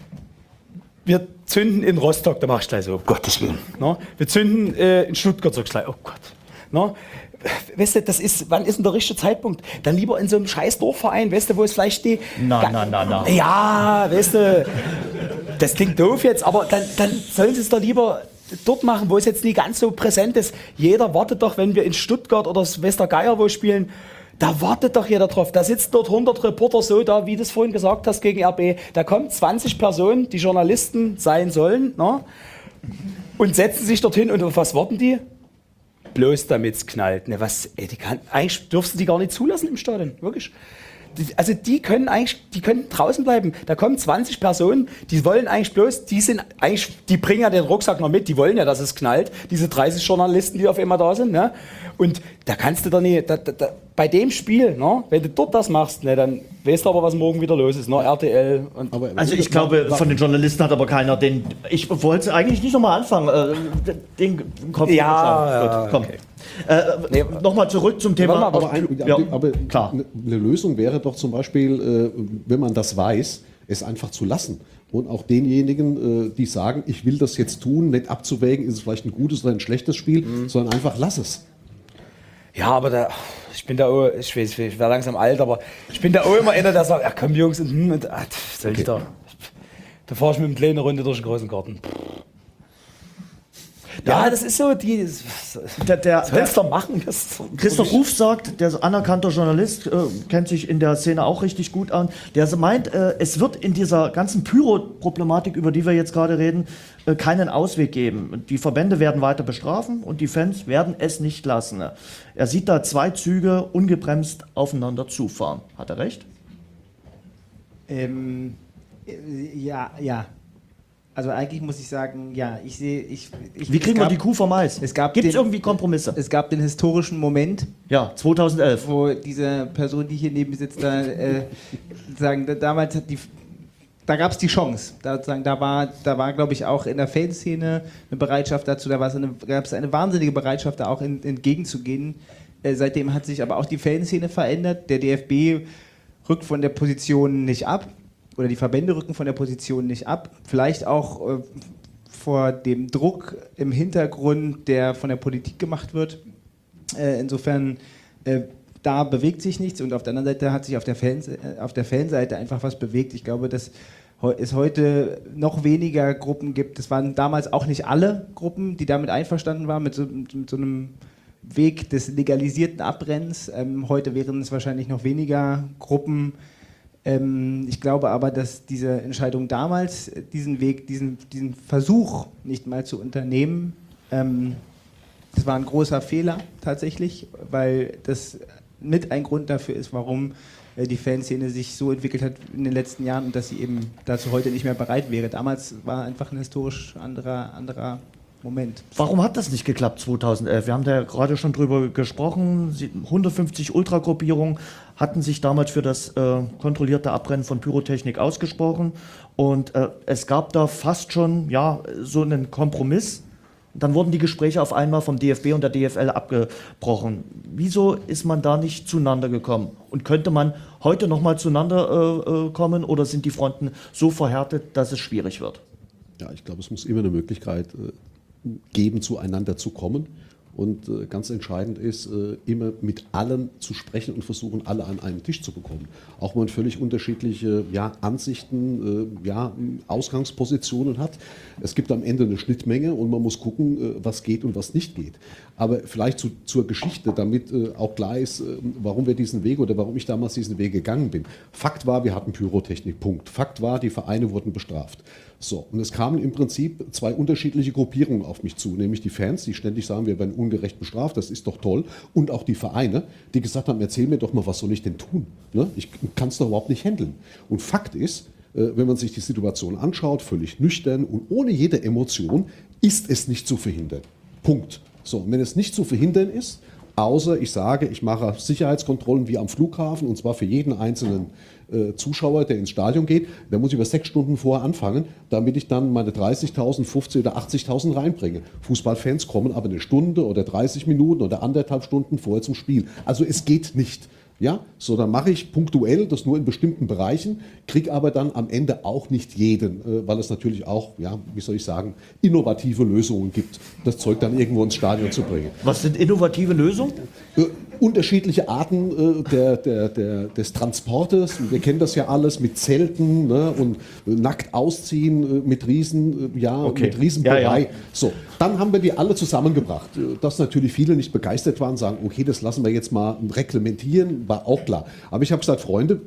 wir zünden in Rostock, da mach ich gleich so, um Gottes Willen. Ne? Wir zünden äh, in Stuttgart, sag ich gleich, oh Gott. Ne? Weißt du, das ist, wann ist denn der richtige Zeitpunkt? Dann lieber in so einem scheiß Dorfverein, weißt du, wo es vielleicht die... Na, na, na, na. Ja, weißt du, das klingt doof jetzt, aber dann, dann sollen sie es doch lieber dort machen, wo es jetzt nicht ganz so präsent ist. Jeder wartet doch, wenn wir in Stuttgart oder Westergeier wo spielen, da wartet doch jeder drauf. Da sitzt dort hundert Reporter so da, wie du es vorhin gesagt hast, gegen R B. Da kommen zwanzig Personen, die Journalisten sein sollen, ne? Und setzen sich dorthin und auf was warten die? Bloß damit es knallt. Ne, was, ey, die kann, eigentlich dürfst du die gar nicht zulassen im Stadion, wirklich. Die, also die können eigentlich, die können draußen bleiben. Da kommen zwanzig Personen, die wollen eigentlich bloß, die sind eigentlich, die bringen ja den Rucksack noch mit, die wollen ja, dass es knallt. Diese dreißig Journalisten, die auf einmal da sind, ne? Und da kannst du doch nicht, da, da, da, bei dem Spiel, ne, wenn du dort das machst, ne, dann weißt du aber, was morgen wieder los ist, ne? R T L. Und Aber Also ich glaube, von den Journalisten hat aber keiner den... Ich wollte eigentlich nicht nochmal anfangen. Äh, den Kopf Ja, Gut, komm. okay. Äh, nee, nochmal zurück zum Thema... Aber, ein, ja, aber klar. eine Lösung wäre doch zum Beispiel, äh, wenn man das weiß, es einfach zu lassen. Und auch denjenigen, äh, die sagen, ich will das jetzt tun, nicht abzuwägen, ist es vielleicht ein gutes oder ein schlechtes Spiel, mhm. sondern einfach lass es. Ja, aber da, ich bin da auch, ich weiß, ich werde langsam alt, aber ich bin da auch immer einer, der sagt, ja komm Jungs, und, und ach, soll ich Okay. da, da fahre ich mit einem kleinen Runde durch den großen Garten. Ja, das ist so, die, das, Der, der, soll es doch machen. Das Christoph Ruf sagt, der ist anerkannter Journalist, äh, kennt sich in der Szene auch richtig gut an, der meint, äh, es wird in dieser ganzen Pyro-Problematik, über die wir jetzt gerade reden, äh, keinen Ausweg geben. Die Verbände werden weiter bestrafen und die Fans werden es nicht lassen. Er sieht da zwei Züge ungebremst aufeinander zufahren. Hat er recht? Ähm, äh, ja, ja. Also eigentlich muss ich sagen, ja, ich sehe, ich, ich Wie kriegen es wir die Kuh vom Eis? Es gab Gibt es den- irgendwie Kompromisse? Es gab den historischen Moment, Ja, zweitausendelf. wo diese Person, die hier neben mir sitzt, da, äh, sagen, da, damals hat die, da gab es die Chance. Da, sagen, da war, da war glaube ich, auch in der Fanszene eine Bereitschaft dazu, da gab es eine wahnsinnige Bereitschaft, da auch in, entgegenzugehen. Äh, seitdem hat sich aber auch die Fanszene verändert. Der D F B rückt von der Position nicht ab. Oder die Verbände rücken von der Position nicht ab. Vielleicht auch äh, vor dem Druck im Hintergrund, der von der Politik gemacht wird. Äh, insofern, äh, da bewegt sich nichts. Und auf der anderen Seite hat sich auf der, Fans, äh, auf der Fanseite einfach was bewegt. Ich glaube, dass es heute noch weniger Gruppen gibt. Es waren damals auch nicht alle Gruppen, die damit einverstanden waren, mit so, mit so einem Weg des legalisierten Abbrennens. Ähm, heute wären es wahrscheinlich noch weniger Gruppen. Ähm, ich glaube aber, dass diese Entscheidung damals, diesen Weg, diesen, diesen Versuch nicht mal zu unternehmen, ähm, das war ein großer Fehler tatsächlich, weil das mit ein Grund dafür ist, warum äh, die Fanszene sich so entwickelt hat in den letzten Jahren und dass sie eben dazu heute nicht mehr bereit wäre. Damals war einfach ein historisch anderer, anderer Moment. Warum hat das nicht geklappt zweitausendelf? Wir haben da gerade schon drüber gesprochen. Sie- hundertfünfzig Ultragruppierungen hatten sich damals für das äh, kontrollierte Abbrennen von Pyrotechnik ausgesprochen. Und äh, es gab da fast schon ja, so einen Kompromiss. Dann wurden die Gespräche auf einmal vom D F B und der D F L abgebrochen. Wieso ist man da nicht zueinander gekommen? Und könnte man heute nochmal zueinander äh, äh, kommen oder sind die Fronten so verhärtet, dass es schwierig wird? Ja, ich glaube, es muss immer eine Möglichkeit äh, geben, zueinander zu kommen. Und äh, ganz entscheidend ist, äh, immer mit allen zu sprechen und versuchen, alle an einen Tisch zu bekommen. Auch wenn man völlig unterschiedliche ja, Ansichten, äh, ja, Ausgangspositionen hat. Es gibt am Ende eine Schnittmenge und man muss gucken, äh, was geht und was nicht geht. Aber vielleicht zu, zur Geschichte, damit äh, auch klar ist, äh, warum wir diesen Weg oder warum ich damals diesen Weg gegangen bin. Fakt war, wir hatten Pyrotechnik, Punkt. Fakt war, die Vereine wurden bestraft. So, und es kamen im Prinzip zwei unterschiedliche Gruppierungen auf mich zu, nämlich die Fans, die ständig sagen, wir werden ungerecht bestraft, das ist doch toll, und auch die Vereine, die gesagt haben, erzähl mir doch mal, was soll ich denn tun? Ne? Ich kann es doch überhaupt nicht handeln. Und Fakt ist, äh, wenn man sich die Situation anschaut, völlig nüchtern und ohne jede Emotion, ist es nicht zu verhindern. Punkt. So, und wenn es nicht zu verhindern ist, außer ich sage, ich mache Sicherheitskontrollen wie am Flughafen, und zwar für jeden einzelnen äh, Zuschauer, der ins Stadion geht, da muss ich über sechs Stunden vorher anfangen, damit ich dann meine dreißigtausend, fünfzig oder achtzigtausend reinbringe. Fußballfans kommen aber eine Stunde oder dreißig Minuten oder anderthalb Stunden vorher zum Spiel. Also es geht nicht. Ja, so dann mache ich punktuell das nur in bestimmten Bereichen, kriege aber dann am Ende auch nicht jeden, äh, weil es natürlich auch, ja, wie soll ich sagen, innovative Lösungen gibt, das Zeug dann irgendwo ins Stadion zu bringen. Was sind innovative Lösungen? Äh, unterschiedliche Arten äh, der, der, der, des Transportes. Wir kennen das ja alles mit Zelten, ne, und äh, nackt ausziehen äh, mit Riesen, äh, ja, Okay. mit Riesenbrei. Ja, ja. So, dann haben wir die alle zusammengebracht. Äh, Dass natürlich viele nicht begeistert waren, sagen, okay, das lassen wir jetzt mal reglementieren, war auch klar. Aber ich habe gesagt, Freunde,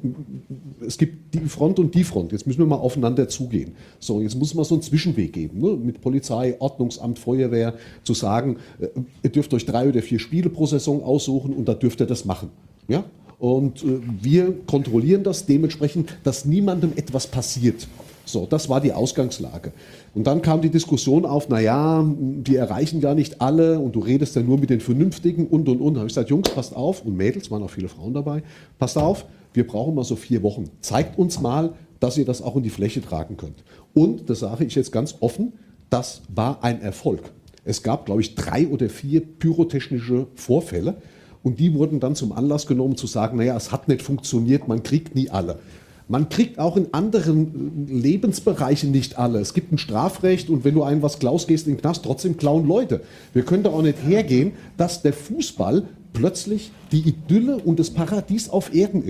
es gibt die Front und die Front. Jetzt müssen wir mal aufeinander zugehen. So, jetzt muss man so einen Zwischenweg geben, ne, mit Polizei, Ordnungsamt, Feuerwehr, zu sagen, äh, ihr dürft euch drei oder vier Spiele pro Saison aussuchen und da dürft ihr das machen. Ja? Und äh, wir kontrollieren das dementsprechend, dass niemandem etwas passiert. So, das war die Ausgangslage. Und dann kam die Diskussion auf, naja, die erreichen gar nicht alle und du redest ja nur mit den Vernünftigen und, und, und. Da habe ich gesagt, Jungs, passt auf, und Mädels, waren auch viele Frauen dabei, passt auf, wir brauchen mal so vier Wochen. Zeigt uns mal, dass ihr das auch in die Fläche tragen könnt. Und, das sage ich jetzt ganz offen, das war ein Erfolg. Es gab, glaube ich, drei oder vier pyrotechnische Vorfälle und die wurden dann zum Anlass genommen zu sagen, naja, es hat nicht funktioniert, man kriegt nie alle. Man kriegt auch in anderen Lebensbereichen nicht alle. Es gibt ein Strafrecht und wenn du einen was klaust, gehst in den Knast, trotzdem klauen Leute. Wir können doch auch nicht hergehen, dass der Fußball plötzlich die Idylle und das Paradies auf Erden ist.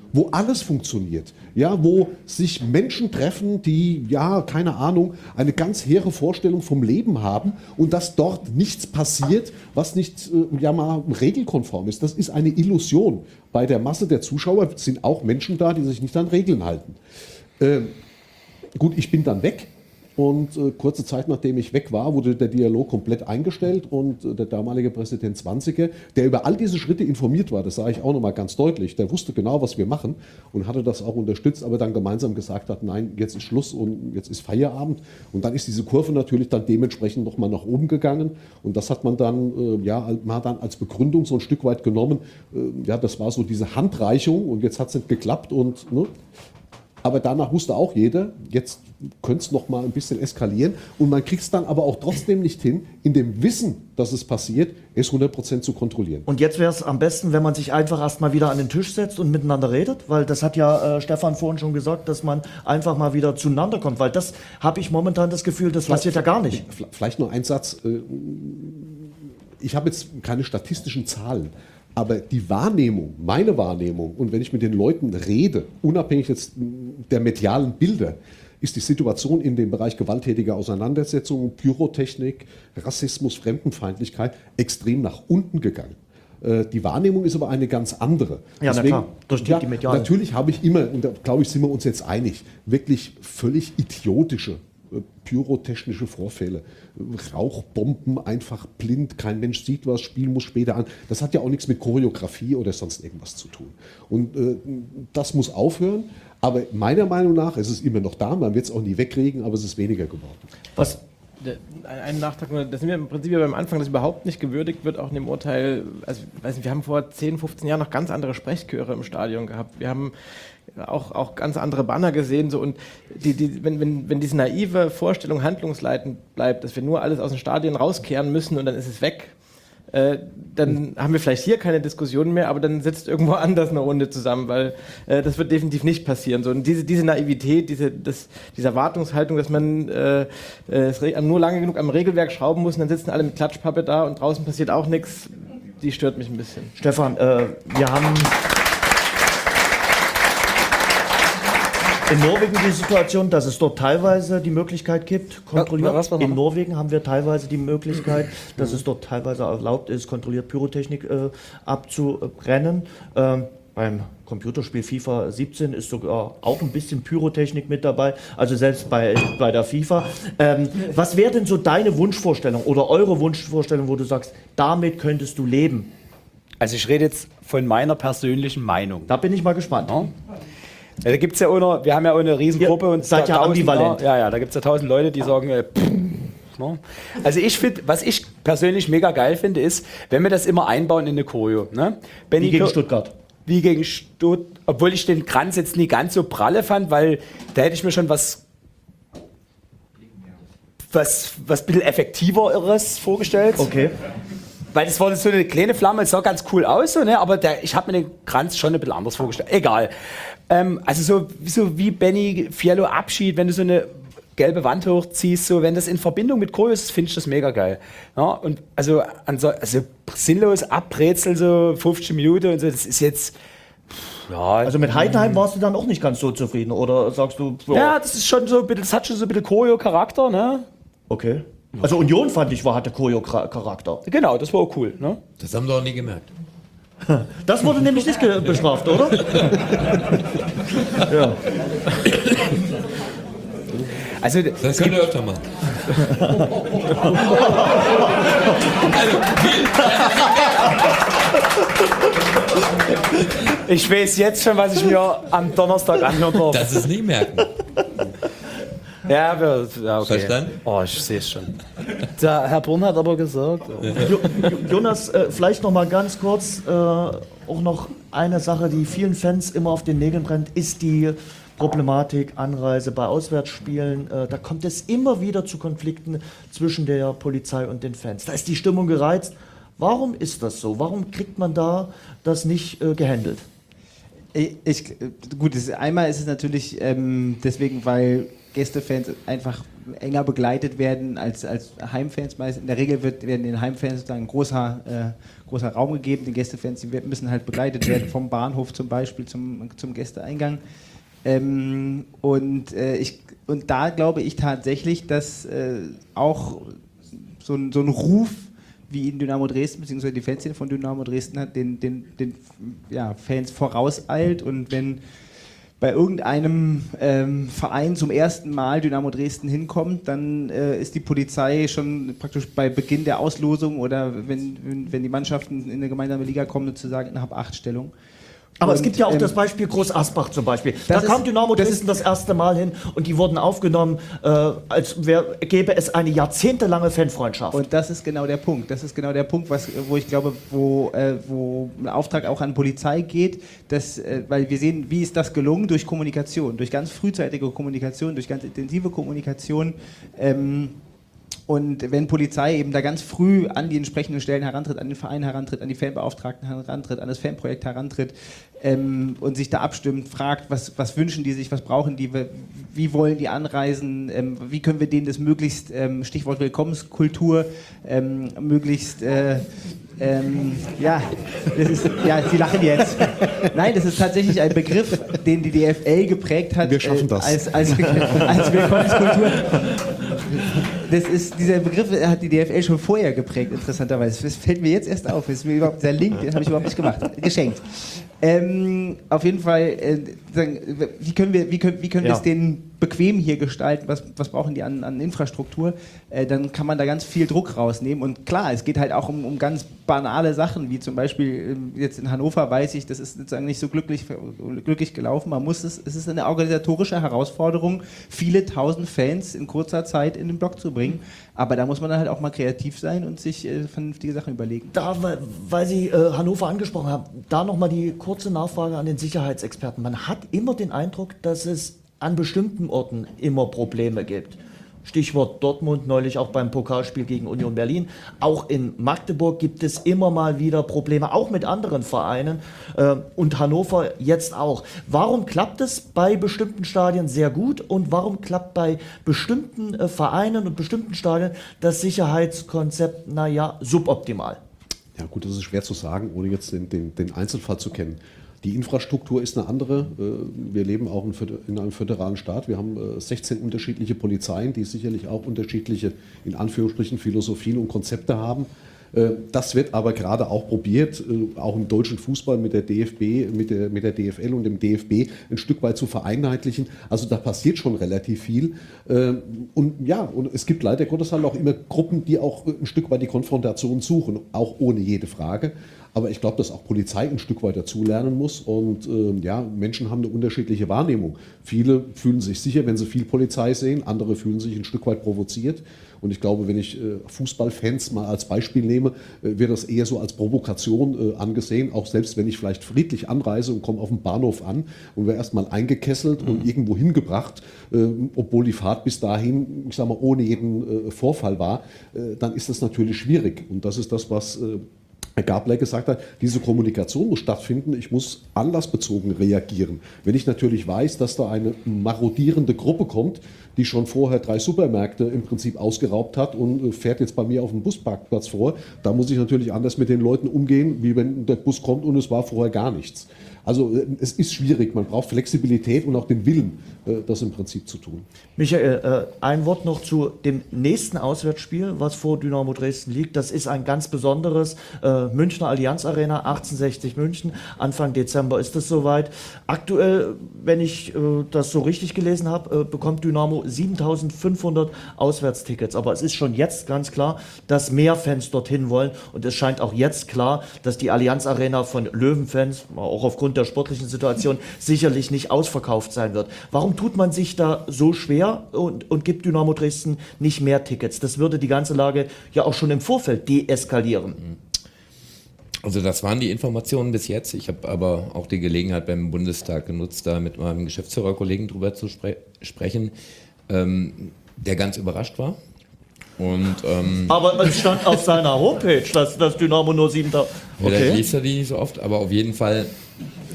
wo alles funktioniert, ja, wo sich Menschen treffen, die, ja, keine Ahnung, eine ganz hehre Vorstellung vom Leben haben und dass dort nichts passiert, was nicht, äh, ja, mal regelkonform ist. Das ist eine Illusion. Bei der Masse der Zuschauer sind auch Menschen da, die sich nicht an Regeln halten. Äh, gut, ich bin dann weg. Und äh, kurze Zeit nachdem ich weg war, wurde der Dialog komplett eingestellt und äh, der damalige Präsident Zwanzige, der über all diese Schritte informiert war, das sage ich auch nochmal ganz deutlich, der wusste genau, was wir machen und hatte das auch unterstützt, aber dann gemeinsam gesagt hat, nein, jetzt ist Schluss und jetzt ist Feierabend. Und dann ist diese Kurve natürlich dann dementsprechend nochmal nach oben gegangen und das hat man dann, äh, ja, man hat dann als Begründung so ein Stück weit genommen, äh, ja, das war so diese Handreichung und jetzt hat es nicht geklappt und, ne? Aber danach wusste auch jeder, jetzt könnte es noch mal ein bisschen eskalieren. Und man kriegt es dann aber auch trotzdem nicht hin, in dem Wissen, dass es passiert, es hundert Prozent zu kontrollieren. Und jetzt wäre es am besten, wenn man sich einfach erstmal wieder an den Tisch setzt und miteinander redet, weil das hat ja äh, Stefan vorhin schon gesagt, dass man einfach mal wieder zueinander kommt, weil das habe ich momentan das Gefühl, das passiert ja gar nicht. Vielleicht nur ein Satz. Ich habe jetzt keine statistischen Zahlen. Aber die Wahrnehmung, meine Wahrnehmung, und wenn ich mit den Leuten rede, unabhängig jetzt der medialen Bilder, ist die Situation in dem Bereich gewalttätiger Auseinandersetzungen, Pyrotechnik, Rassismus, Fremdenfeindlichkeit extrem nach unten gegangen. Die Wahrnehmung ist aber eine ganz andere. Ja, Deswegen, na klar, durch die, ja, die medialen. Natürlich habe ich immer, und da glaube ich, sind wir uns jetzt einig, wirklich völlig idiotische pyrotechnische Vorfälle. Rauchbomben, einfach blind, kein Mensch sieht was, Spiel muss später an. Das hat ja auch nichts mit Choreografie oder sonst irgendwas zu tun. Und äh, das muss aufhören. Aber meiner Meinung nach ist es immer noch da, man wird es auch nie wegkriegen, aber es ist weniger geworden. Was? Ein Nachtrag, da sind wir im Prinzip ja beim Anfang, dass überhaupt nicht gewürdigt wird, auch in dem Urteil. Also, weiß nicht, wir haben vor zehn, fünfzehn Jahren noch ganz andere Sprechchöre im Stadion gehabt. Wir haben auch, auch ganz andere Banner gesehen. So, und die, die, wenn, wenn, wenn diese naive Vorstellung handlungsleitend bleibt, dass wir nur alles aus dem Stadion rauskehren müssen und dann ist es weg, äh, dann haben wir vielleicht hier keine Diskussion mehr, aber dann sitzt irgendwo anders eine Runde zusammen, weil äh, das wird definitiv nicht passieren. So, und diese, diese Naivität, diese, das, diese Erwartungshaltung, dass man äh, äh, nur lange genug am Regelwerk schrauben muss und dann sitzen alle mit Klatschpappe da und draußen passiert auch nichts, die stört mich ein bisschen. Stefan, äh, wir haben in Norwegen die Situation, dass es dort teilweise die Möglichkeit gibt, kontrolliert. Was, was, was in Norwegen haben wir teilweise die Möglichkeit, dass es dort teilweise erlaubt ist, kontrolliert Pyrotechnik äh, abzubrennen. Ähm, beim Computerspiel FIFA siebzehn ist sogar auch ein bisschen Pyrotechnik mit dabei, also selbst bei, bei der FIFA. Ähm, was wäre denn so deine Wunschvorstellung oder eure Wunschvorstellung, wo du sagst, damit könntest du leben? Also ich rede jetzt von meiner persönlichen Meinung. Da bin ich mal gespannt. Ja. Ja, da gibt's ja auch noch, wir haben ja auch eine Riesengruppe Ihr und seid ja tausend, ambivalent. Ja, ja, da gibt es ja tausend Leute, die sagen, äh, pff, ne? Also ich finde, was ich persönlich mega geil finde, ist, wenn wir das immer einbauen in eine Choreo. Ne? Benny Wie gegen Kür- Stuttgart. Wie gegen Stuttgart, obwohl ich den Kranz jetzt nie ganz so pralle fand, weil da hätte ich mir schon was was, was ein bisschen effektiveres vorgestellt. Okay. Weil das war so eine kleine Flamme, es sah ganz cool aus, so, ne? Aber der, ich habe mir den Kranz schon ein bisschen anders vorgestellt. Egal. Ähm, also so, so wie Benny Fiello Abschied, wenn du so eine gelbe Wand hochziehst, so, wenn das in Verbindung mit Choreo ist, finde ich das mega geil. Ja, und also, also, also sinnlos abbrezeln, so fünfzig Minuten und so, das ist jetzt... Ja, also mit Heidenheim warst du dann auch nicht ganz so zufrieden, oder sagst du... Ja, ja das ist schon so ein bisschen, das hat schon so ein bisschen Choreo-Charakter, ne? Okay. Also Union fand ich, war, hatte Choreo-Charakter. Genau, das war auch cool, ne? Das haben wir auch nie gemerkt. Das wurde nämlich nicht ge- bestraft, oder? Ja. Also, Das können wir öfter machen. ich weiß jetzt schon, was ich mir am Donnerstag anhören darf. Das ist nie merken. Ja, wir, ja, okay. Verstanden? Oh, ich sehe es schon. Der Herr Brunn hat aber gesagt. Jo- Jonas, äh, vielleicht noch mal ganz kurz, äh, auch noch eine Sache, die vielen Fans immer auf den Nägeln brennt, ist die Problematik Anreise bei Auswärtsspielen. Äh, da kommt es immer wieder zu Konflikten zwischen der Polizei und den Fans. Da ist die Stimmung gereizt. Warum ist das so? Warum kriegt man da das nicht äh, gehandelt? Ich, gut, das, einmal ist es natürlich ähm, deswegen, weil Gästefans einfach enger begleitet werden als, als Heimfans. Meist in der Regel wird, werden den Heimfans sozusagen ein großer, äh, großer Raum gegeben. Die Gästefans, die müssen halt begleitet werden vom Bahnhof zum Beispiel zum, zum Gästeeingang. Ähm, und, äh, ich, und da glaube ich tatsächlich, dass äh, auch so ein, so ein Ruf, wie ihn Dynamo Dresden bzw. die Fanszene von Dynamo Dresden hat, den, den, den ja, Fans vorauseilt. Und wenn bei irgendeinem ähm, Verein zum ersten Mal Dynamo Dresden hinkommt, dann äh, ist die Polizei schon praktisch bei Beginn der Auslosung oder wenn, wenn, wenn die Mannschaften in eine gemeinsame Liga kommen, sozusagen in Hab-acht-Stellung. Aber Und, es gibt ja auch ähm, das Beispiel Groß Asbach zum Beispiel. Da das kam ist- Dynamo das Dresden ist- das erste Mal hin und die wurden aufgenommen, äh, als wär, gäbe es eine jahrzehntelange Fanfreundschaft. Und das ist genau der Punkt. Das ist genau der Punkt, was, wo ich glaube, wo, äh, wo ein Auftrag auch an Polizei geht, dass, äh, weil wir sehen, wie ist das gelungen? Durch Kommunikation, durch ganz frühzeitige Kommunikation, durch ganz intensive Kommunikation. Ähm, Und wenn Polizei eben da ganz früh an die entsprechenden Stellen herantritt, an den Verein herantritt, an die Fanbeauftragten herantritt, an das Fanprojekt herantritt ähm, und sich da abstimmt, fragt, was, was wünschen die sich, was brauchen die, wie wollen die anreisen, ähm, wie können wir denen das möglichst, ähm, Stichwort Willkommenskultur, ähm, möglichst, äh, ähm, ja, das ist, ja, Sie lachen jetzt. Nein, das ist tatsächlich ein Begriff, den die D F L geprägt hat. Wir schaffen das. Äh, als, als, als Willkommenskultur. Das ist, dieser Begriff hat die D F L schon vorher geprägt, interessanterweise. Das fällt mir jetzt erst auf. Das ist mir überhaupt, der Link, den habe ich überhaupt nicht gemacht. Geschenkt. Ähm, auf jeden Fall, äh, sagen, wie können wir, wie können, wie können Ja. wir es denen bequem hier gestalten? Was, was brauchen die an, an Infrastruktur? Äh, dann kann man da ganz viel Druck rausnehmen. Und klar, es geht halt auch um, um ganz banale Sachen, wie zum Beispiel äh, jetzt in Hannover weiß ich, das ist sozusagen nicht so glücklich, glücklich gelaufen. Man muss es, es ist eine organisatorische Herausforderung, viele tausend Fans in kurzer Zeit in den Block zu bringen. Aber da muss man dann halt auch mal kreativ sein und sich äh, vernünftige Sachen überlegen. Da, weil, weil Sie äh, Hannover angesprochen haben, da nochmal die kurze Nachfrage an den Sicherheitsexperten. Man hat immer den Eindruck, dass es an bestimmten Orten immer Probleme gibt. Stichwort Dortmund, neulich auch beim Pokalspiel gegen Union Berlin. Auch in Magdeburg gibt es immer mal wieder Probleme, auch mit anderen Vereinen äh, und Hannover jetzt auch. Warum klappt es bei bestimmten Stadien sehr gut und warum klappt bei bestimmten äh, Vereinen und bestimmten Stadien das Sicherheitskonzept, naja, suboptimal? Ja gut, das ist schwer zu sagen, ohne jetzt den, den, den Einzelfall zu kennen. Die Infrastruktur ist eine andere. Wir leben auch in einem föderalen Staat. Wir haben sechzehn unterschiedliche Polizeien, die sicherlich auch unterschiedliche, in Anführungsstrichen, Philosophien und Konzepte haben. Das wird aber gerade auch probiert, auch im deutschen Fußball mit der D F B, mit der, mit der D F L und dem D F B ein Stück weit zu vereinheitlichen. Also da passiert schon relativ viel. Und ja, und es gibt leider Gottes halt auch immer Gruppen, die auch ein Stück weit die Konfrontation suchen, auch ohne jede Frage. Aber ich glaube, dass auch Polizei ein Stück weit dazulernen muss. Und äh, ja, Menschen haben eine unterschiedliche Wahrnehmung. Viele fühlen sich sicher, wenn sie viel Polizei sehen. Andere fühlen sich ein Stück weit provoziert. Und ich glaube, wenn ich äh, Fußballfans mal als Beispiel nehme, äh, wird das eher so als Provokation äh, angesehen. Auch selbst wenn ich vielleicht friedlich anreise und komme auf dem Bahnhof an und werde erstmal eingekesselt und irgendwo hingebracht, äh, obwohl die Fahrt bis dahin, ich sage mal, ohne jeden äh, Vorfall war, äh, dann ist das natürlich schwierig. Und das ist das, was äh, Herr Gabler gesagt hat, diese Kommunikation muss stattfinden, ich muss anlassbezogen reagieren. Wenn ich natürlich weiß, dass da eine marodierende Gruppe kommt, die schon vorher drei Supermärkte im Prinzip ausgeraubt hat und fährt jetzt bei mir auf dem Busparkplatz vor, da muss ich natürlich anders mit den Leuten umgehen, wie wenn der Bus kommt und es war vorher gar nichts. Also es ist schwierig, man braucht Flexibilität und auch den Willen, das im Prinzip zu tun. Michael, ein Wort noch zu dem nächsten Auswärtsspiel, was vor Dynamo Dresden liegt. Das ist ein ganz besonderes Münchner Allianz Arena, achtzehnhundertsechzig München. Anfang Dezember ist es soweit. Aktuell, wenn ich das so richtig gelesen habe, bekommt Dynamo siebentausendfünfhundert Auswärtstickets. Aber es ist schon jetzt ganz klar, dass mehr Fans dorthin wollen. Und es scheint auch jetzt klar, dass die Allianz Arena von Löwenfans, auch aufgrund der sportlichen Situation, sicherlich nicht ausverkauft sein wird. Warum tut man sich da so schwer und, und gibt Dynamo Dresden nicht mehr Tickets? Das würde die ganze Lage ja auch schon im Vorfeld deeskalieren. Also das waren die Informationen bis jetzt. Ich habe aber auch die Gelegenheit beim Bundestag genutzt, da mit meinem Geschäftsführerkollegen drüber zu spre- sprechen, ähm, der ganz überrascht war. Und, ähm, aber es stand auf seiner Homepage, dass das Dynamo nur siebentausend... Vielleicht Okay. liest er die nicht so oft, aber auf jeden Fall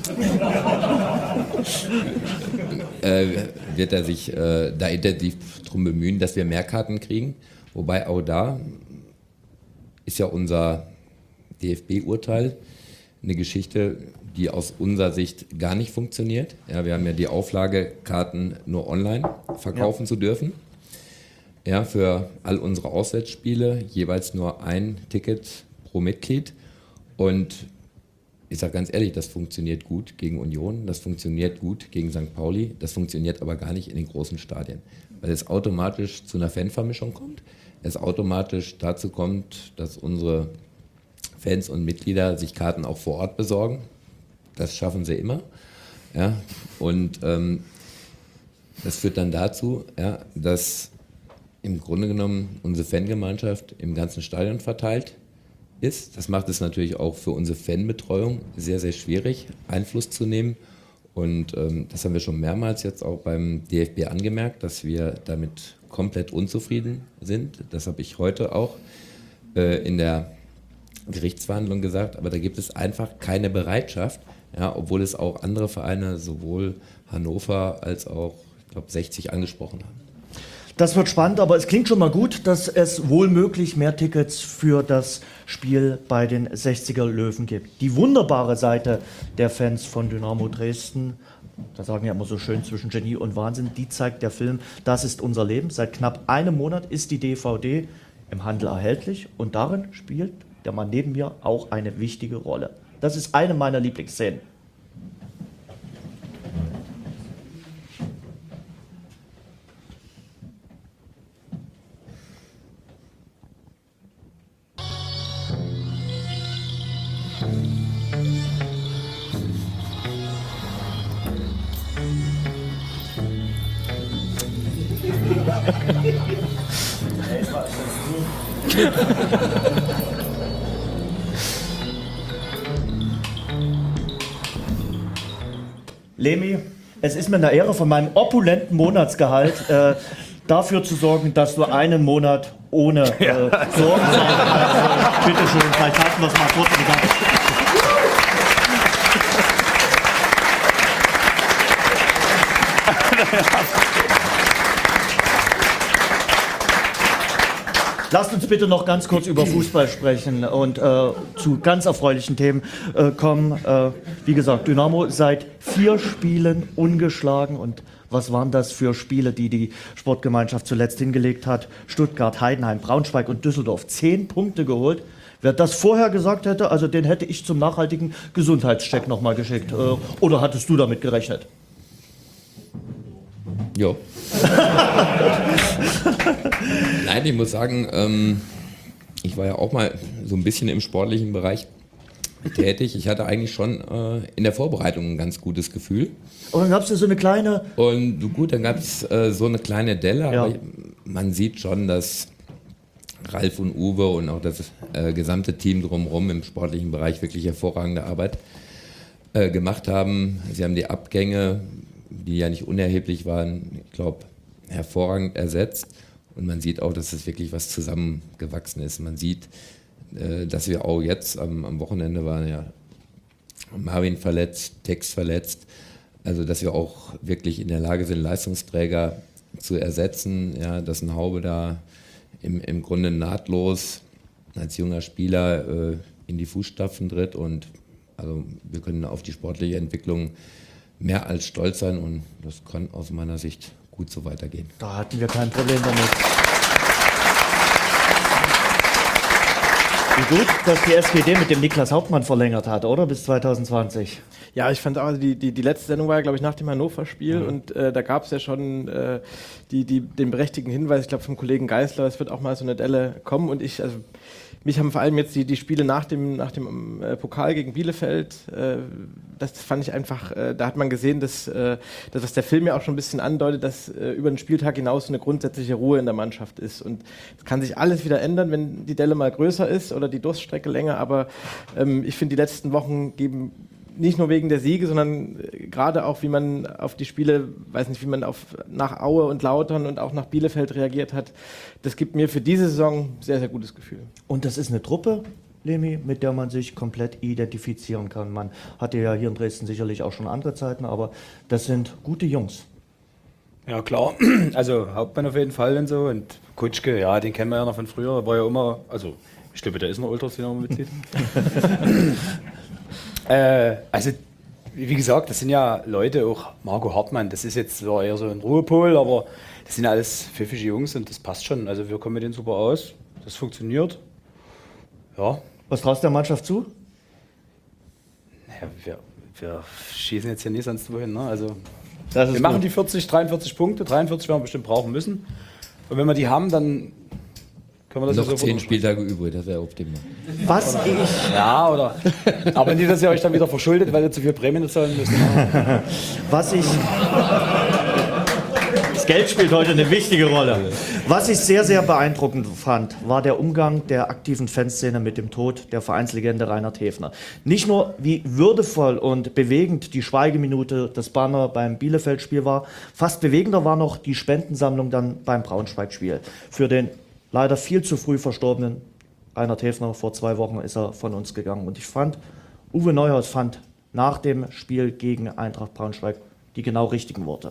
äh, wird er sich äh, da intensiv darum bemühen, dass wir mehr Karten kriegen. Wobei auch da ist ja unser D F B-Urteil eine Geschichte, die aus unserer Sicht gar nicht funktioniert. Ja, wir haben ja die Auflage, Karten nur online verkaufen ja. zu dürfen. Ja, für all unsere Auswärtsspiele jeweils nur ein Ticket pro Mitglied. Und ich sage ganz ehrlich, das funktioniert gut gegen Union, das funktioniert gut gegen Sankt Pauli, das funktioniert aber gar nicht in den großen Stadien, weil es automatisch zu einer Fanvermischung kommt, es automatisch dazu kommt, dass unsere Fans und Mitglieder sich Karten auch vor Ort besorgen. Das schaffen sie immer. Ja, und ähm, das führt dann dazu, ja, dass im Grunde genommen unsere Fangemeinschaft im ganzen Stadion verteilt ist. Das macht es natürlich auch für unsere Fanbetreuung sehr, sehr schwierig, Einfluss zu nehmen. Und ähm, das haben wir schon mehrmals jetzt auch beim D F B angemerkt, dass wir damit komplett unzufrieden sind. Das habe ich heute auch äh, in der Gerichtsverhandlung gesagt. Aber da gibt es einfach keine Bereitschaft, ja, obwohl es auch andere Vereine, sowohl Hannover als auch, ich glaube, sechzig angesprochen haben. Das wird spannend, aber es klingt schon mal gut, dass es wohl möglich mehr Tickets für das Spiel bei den sechziger Löwen gibt. Die wunderbare Seite der Fans von Dynamo Dresden, da sagen wir immer so schön zwischen Genie und Wahnsinn, die zeigt der Film Das ist unser Leben. Seit knapp einem Monat ist die D V D im Handel erhältlich und darin spielt der Mann neben mir auch eine wichtige Rolle. Das ist eine meiner Lieblingsszenen. Lemi, es ist mir eine Ehre, von meinem opulenten Monatsgehalt äh, dafür zu sorgen, dass du einen Monat ohne äh, Sorgen sein kannst. Also, bitte schön, vielleicht halten wir es mal kurz. Lasst uns bitte noch ganz kurz über Fußball sprechen und äh, zu ganz erfreulichen Themen äh, kommen. Äh, wie gesagt, Dynamo seit vier Spielen ungeschlagen. Und was waren das für Spiele, die die Sportgemeinschaft zuletzt hingelegt hat? Stuttgart, Heidenheim, Braunschweig und Düsseldorf. Zehn Punkte geholt. Wer das vorher gesagt hätte, also den hätte ich zum nachhaltigen Gesundheitscheck nochmal geschickt. Äh, oder hattest du damit gerechnet? Jo. Nein, ich muss sagen, ähm, ich war ja auch mal so ein bisschen im sportlichen Bereich tätig. Ich hatte eigentlich schon äh, in der Vorbereitung ein ganz gutes Gefühl. Und dann gab es ja so eine kleine... Und so gut, dann gab es äh, so eine kleine Delle, ja. aber man sieht schon, dass Ralf und Uwe und auch das äh, gesamte Team drumherum im sportlichen Bereich wirklich hervorragende Arbeit äh, gemacht haben. Sie haben die Abgänge, die ja nicht unerheblich waren, ich glaube, hervorragend ersetzt. Und man sieht auch, dass es wirklich was zusammengewachsen ist. Man sieht, äh, dass wir auch jetzt am, am Wochenende waren ja Marvin verletzt, Tex verletzt. Also, dass wir auch wirklich in der Lage sind, Leistungsträger zu ersetzen. Ja, dass ein Haube da im, im Grunde nahtlos als junger Spieler äh, in die Fußstapfen tritt. Und also wir können auf die sportliche Entwicklung mehr als stolz sein und das kann aus meiner Sicht gut so weitergehen. Da hatten wir kein Problem damit. Wie gut, dass die S G D mit dem Niklas Hauptmann verlängert hat, oder? Bis zwanzig zwanzig. Ja, ich fand auch, also die, die, die letzte Sendung war ja, glaube ich, nach dem Hannover-Spiel mhm. und äh, da gab es ja schon äh, die, die, den berechtigten Hinweis, ich glaube vom Kollegen Geisler, es wird auch mal so eine Delle kommen und ich, also mich haben vor allem jetzt die, die Spiele nach dem, nach dem äh, Pokal gegen Bielefeld, äh, das fand ich einfach, äh, da hat man gesehen, dass, äh, dass was der Film ja auch schon ein bisschen andeutet, dass äh, über den Spieltag hinaus eine grundsätzliche Ruhe in der Mannschaft ist. Und es kann sich alles wieder ändern, wenn die Delle mal größer ist oder die Durststrecke länger, aber ähm, ich finde, die letzten Wochen geben nicht nur wegen der Siege, sondern gerade auch, wie man auf die Spiele, weiß nicht, wie man auf, nach Aue und Lautern und auch nach Bielefeld reagiert hat, das gibt mir für diese Saison sehr, sehr gutes Gefühl. Und das ist eine Truppe, Lemi, mit der man sich komplett identifizieren kann. Man hatte ja hier in Dresden sicherlich auch schon andere Zeiten, aber das sind gute Jungs. Ja, klar. Also Hauptmann auf jeden Fall und so. Und Kutschke, ja, den kennen wir ja noch von früher. War ja immer, also ich glaube, der ist noch Ultras-Dynamo-Mitglied. äh, also, wie gesagt, das sind ja Leute, auch Marco Hartmann, das ist jetzt zwar eher so ein Ruhepol, aber das sind alles pfiffige Jungs und das passt schon. Also wir kommen mit denen super aus. Das funktioniert. Ja. Was traust du der Mannschaft zu? Naja, wir, wir schießen jetzt hier nie sonst wohin. Ne? Also, das ist wir machen gut. die vierzig, dreiundvierzig Punkte. dreiundvierzig werden wir bestimmt brauchen müssen. Und wenn wir die haben, dann können wir das Noch sofort zehn umschreiben. Spieltage übrig, das wäre optimal. Was ich, Ja, oder? Aber nicht, dass ihr euch dann wieder verschuldet, weil ihr zu viel Prämien zahlen müsst. was ich... Das Geld spielt heute eine wichtige Rolle. Was ich sehr, sehr beeindruckend fand, war der Umgang der aktiven Fanszene mit dem Tod der Vereinslegende Reinhard Häfner. Nicht nur, wie würdevoll und bewegend die Schweigeminute des Banner beim Bielefeld-Spiel war, fast bewegender war noch die Spendensammlung dann beim Braunschweig-Spiel. Für den leider viel zu früh verstorbenen Reinhard Häfner, vor zwei Wochen ist er von uns gegangen. Und ich fand, Uwe Neuhaus fand nach dem Spiel gegen Eintracht Braunschweig die genau richtigen Worte.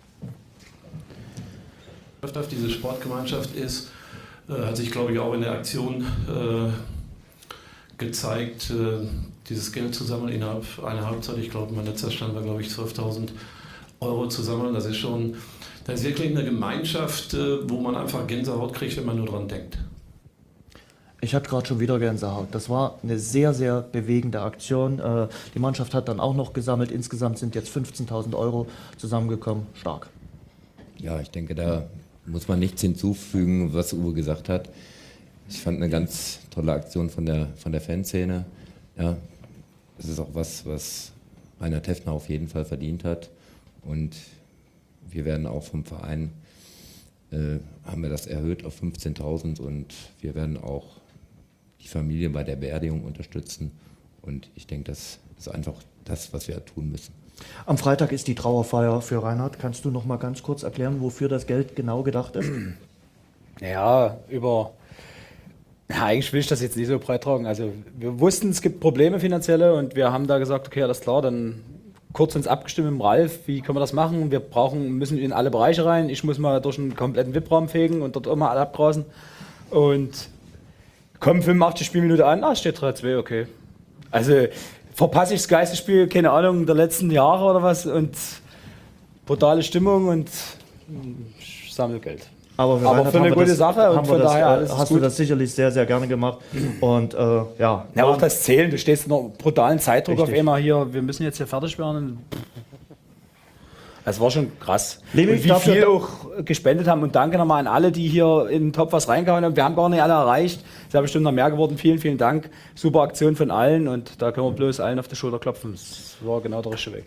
Auf diese Sportgemeinschaft ist, äh, hat sich, glaube ich, auch in der Aktion äh, gezeigt, äh, dieses Geld zu sammeln innerhalb einer Halbzeit. Ich glaube, mein letzter Stand war, glaube ich, zwölftausend Euro zu sammeln. Das ist schon, das ist wirklich eine Gemeinschaft, äh, wo man einfach Gänsehaut kriegt, wenn man nur dran denkt. Ich hatte gerade schon wieder Gänsehaut. Das war eine sehr, sehr bewegende Aktion. Äh, die Mannschaft hat dann auch noch gesammelt. Insgesamt sind jetzt fünfzehntausend Euro zusammengekommen. Stark. Ja, ich denke, da muss man nichts hinzufügen, was Uwe gesagt hat. Ich fand eine ganz tolle Aktion von der, von der Fanszene. Ja, das ist auch was, was Reinhard Häfner auf jeden Fall verdient hat. Und wir werden auch vom Verein, äh, haben wir das erhöht auf fünfzehntausend und wir werden auch die Familie bei der Beerdigung unterstützen. Und ich denke, das ist einfach das, was wir tun müssen. Am Freitag ist die Trauerfeier für Reinhard. Kannst du noch mal ganz kurz erklären, wofür das Geld genau gedacht ist? Ja, über. Ja, eigentlich will ich das jetzt nicht so breit tragen. Also, wir wussten, es gibt Probleme finanzielle und wir haben da gesagt, okay, alles klar, dann kurz uns abgestimmt mit dem Ralf, wie können wir das machen? Wir brauchen, müssen in alle Bereiche rein. Ich muss mal durch einen kompletten V I P-Raum fegen und dort auch mal alle abgrasen. Und kommen fünfundachtzig Spielminuten an, ah, steht drei zwei, okay. Also, verpasse ich das Geisterspiel, keine Ahnung, der letzten Jahre oder was und brutale Stimmung und ich sammle Geld. Aber, Aber für eine gute das, Sache und von das, daher alles hast gut. du das sicherlich sehr, sehr gerne gemacht. Und äh, ja. Ja, aber auch das Zählen, du stehst unter brutalen Zeitdruck Richtig. auf einmal hier, wir müssen jetzt hier fertig werden. Das war schon krass. Lemi, und wie dafür- viel auch gespendet haben und danke nochmal an alle, die hier in den Topf was reingehauen haben. Wir haben gar nicht alle erreicht. Es ist ja bestimmt noch mehr geworden. Vielen, vielen Dank. Super Aktion von allen und da können wir bloß allen auf die Schulter klopfen. Das war genau der richtige Weg.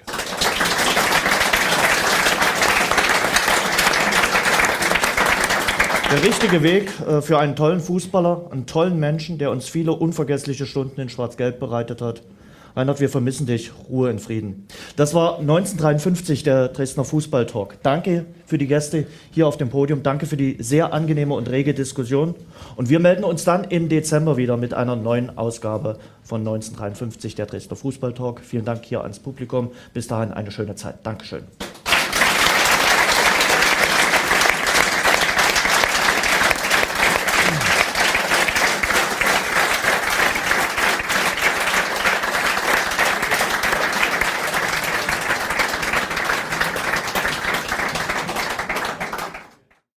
Der richtige Weg äh, für einen tollen Fußballer, einen tollen Menschen, der uns viele unvergessliche Stunden in Schwarz-Gelb bereitet hat. Reinhard, wir vermissen dich. Ruhe in Frieden. Das war neunzehnhundertdreiundfünfzig der Dresdner Fußballtalk. Danke für die Gäste hier auf dem Podium. Danke für die sehr angenehme und rege Diskussion. Und wir melden uns dann im Dezember wieder mit einer neuen Ausgabe von neunzehnhundertdreiundfünfzig der Dresdner Fußballtalk. Vielen Dank hier ans Publikum. Bis dahin eine schöne Zeit. Dankeschön.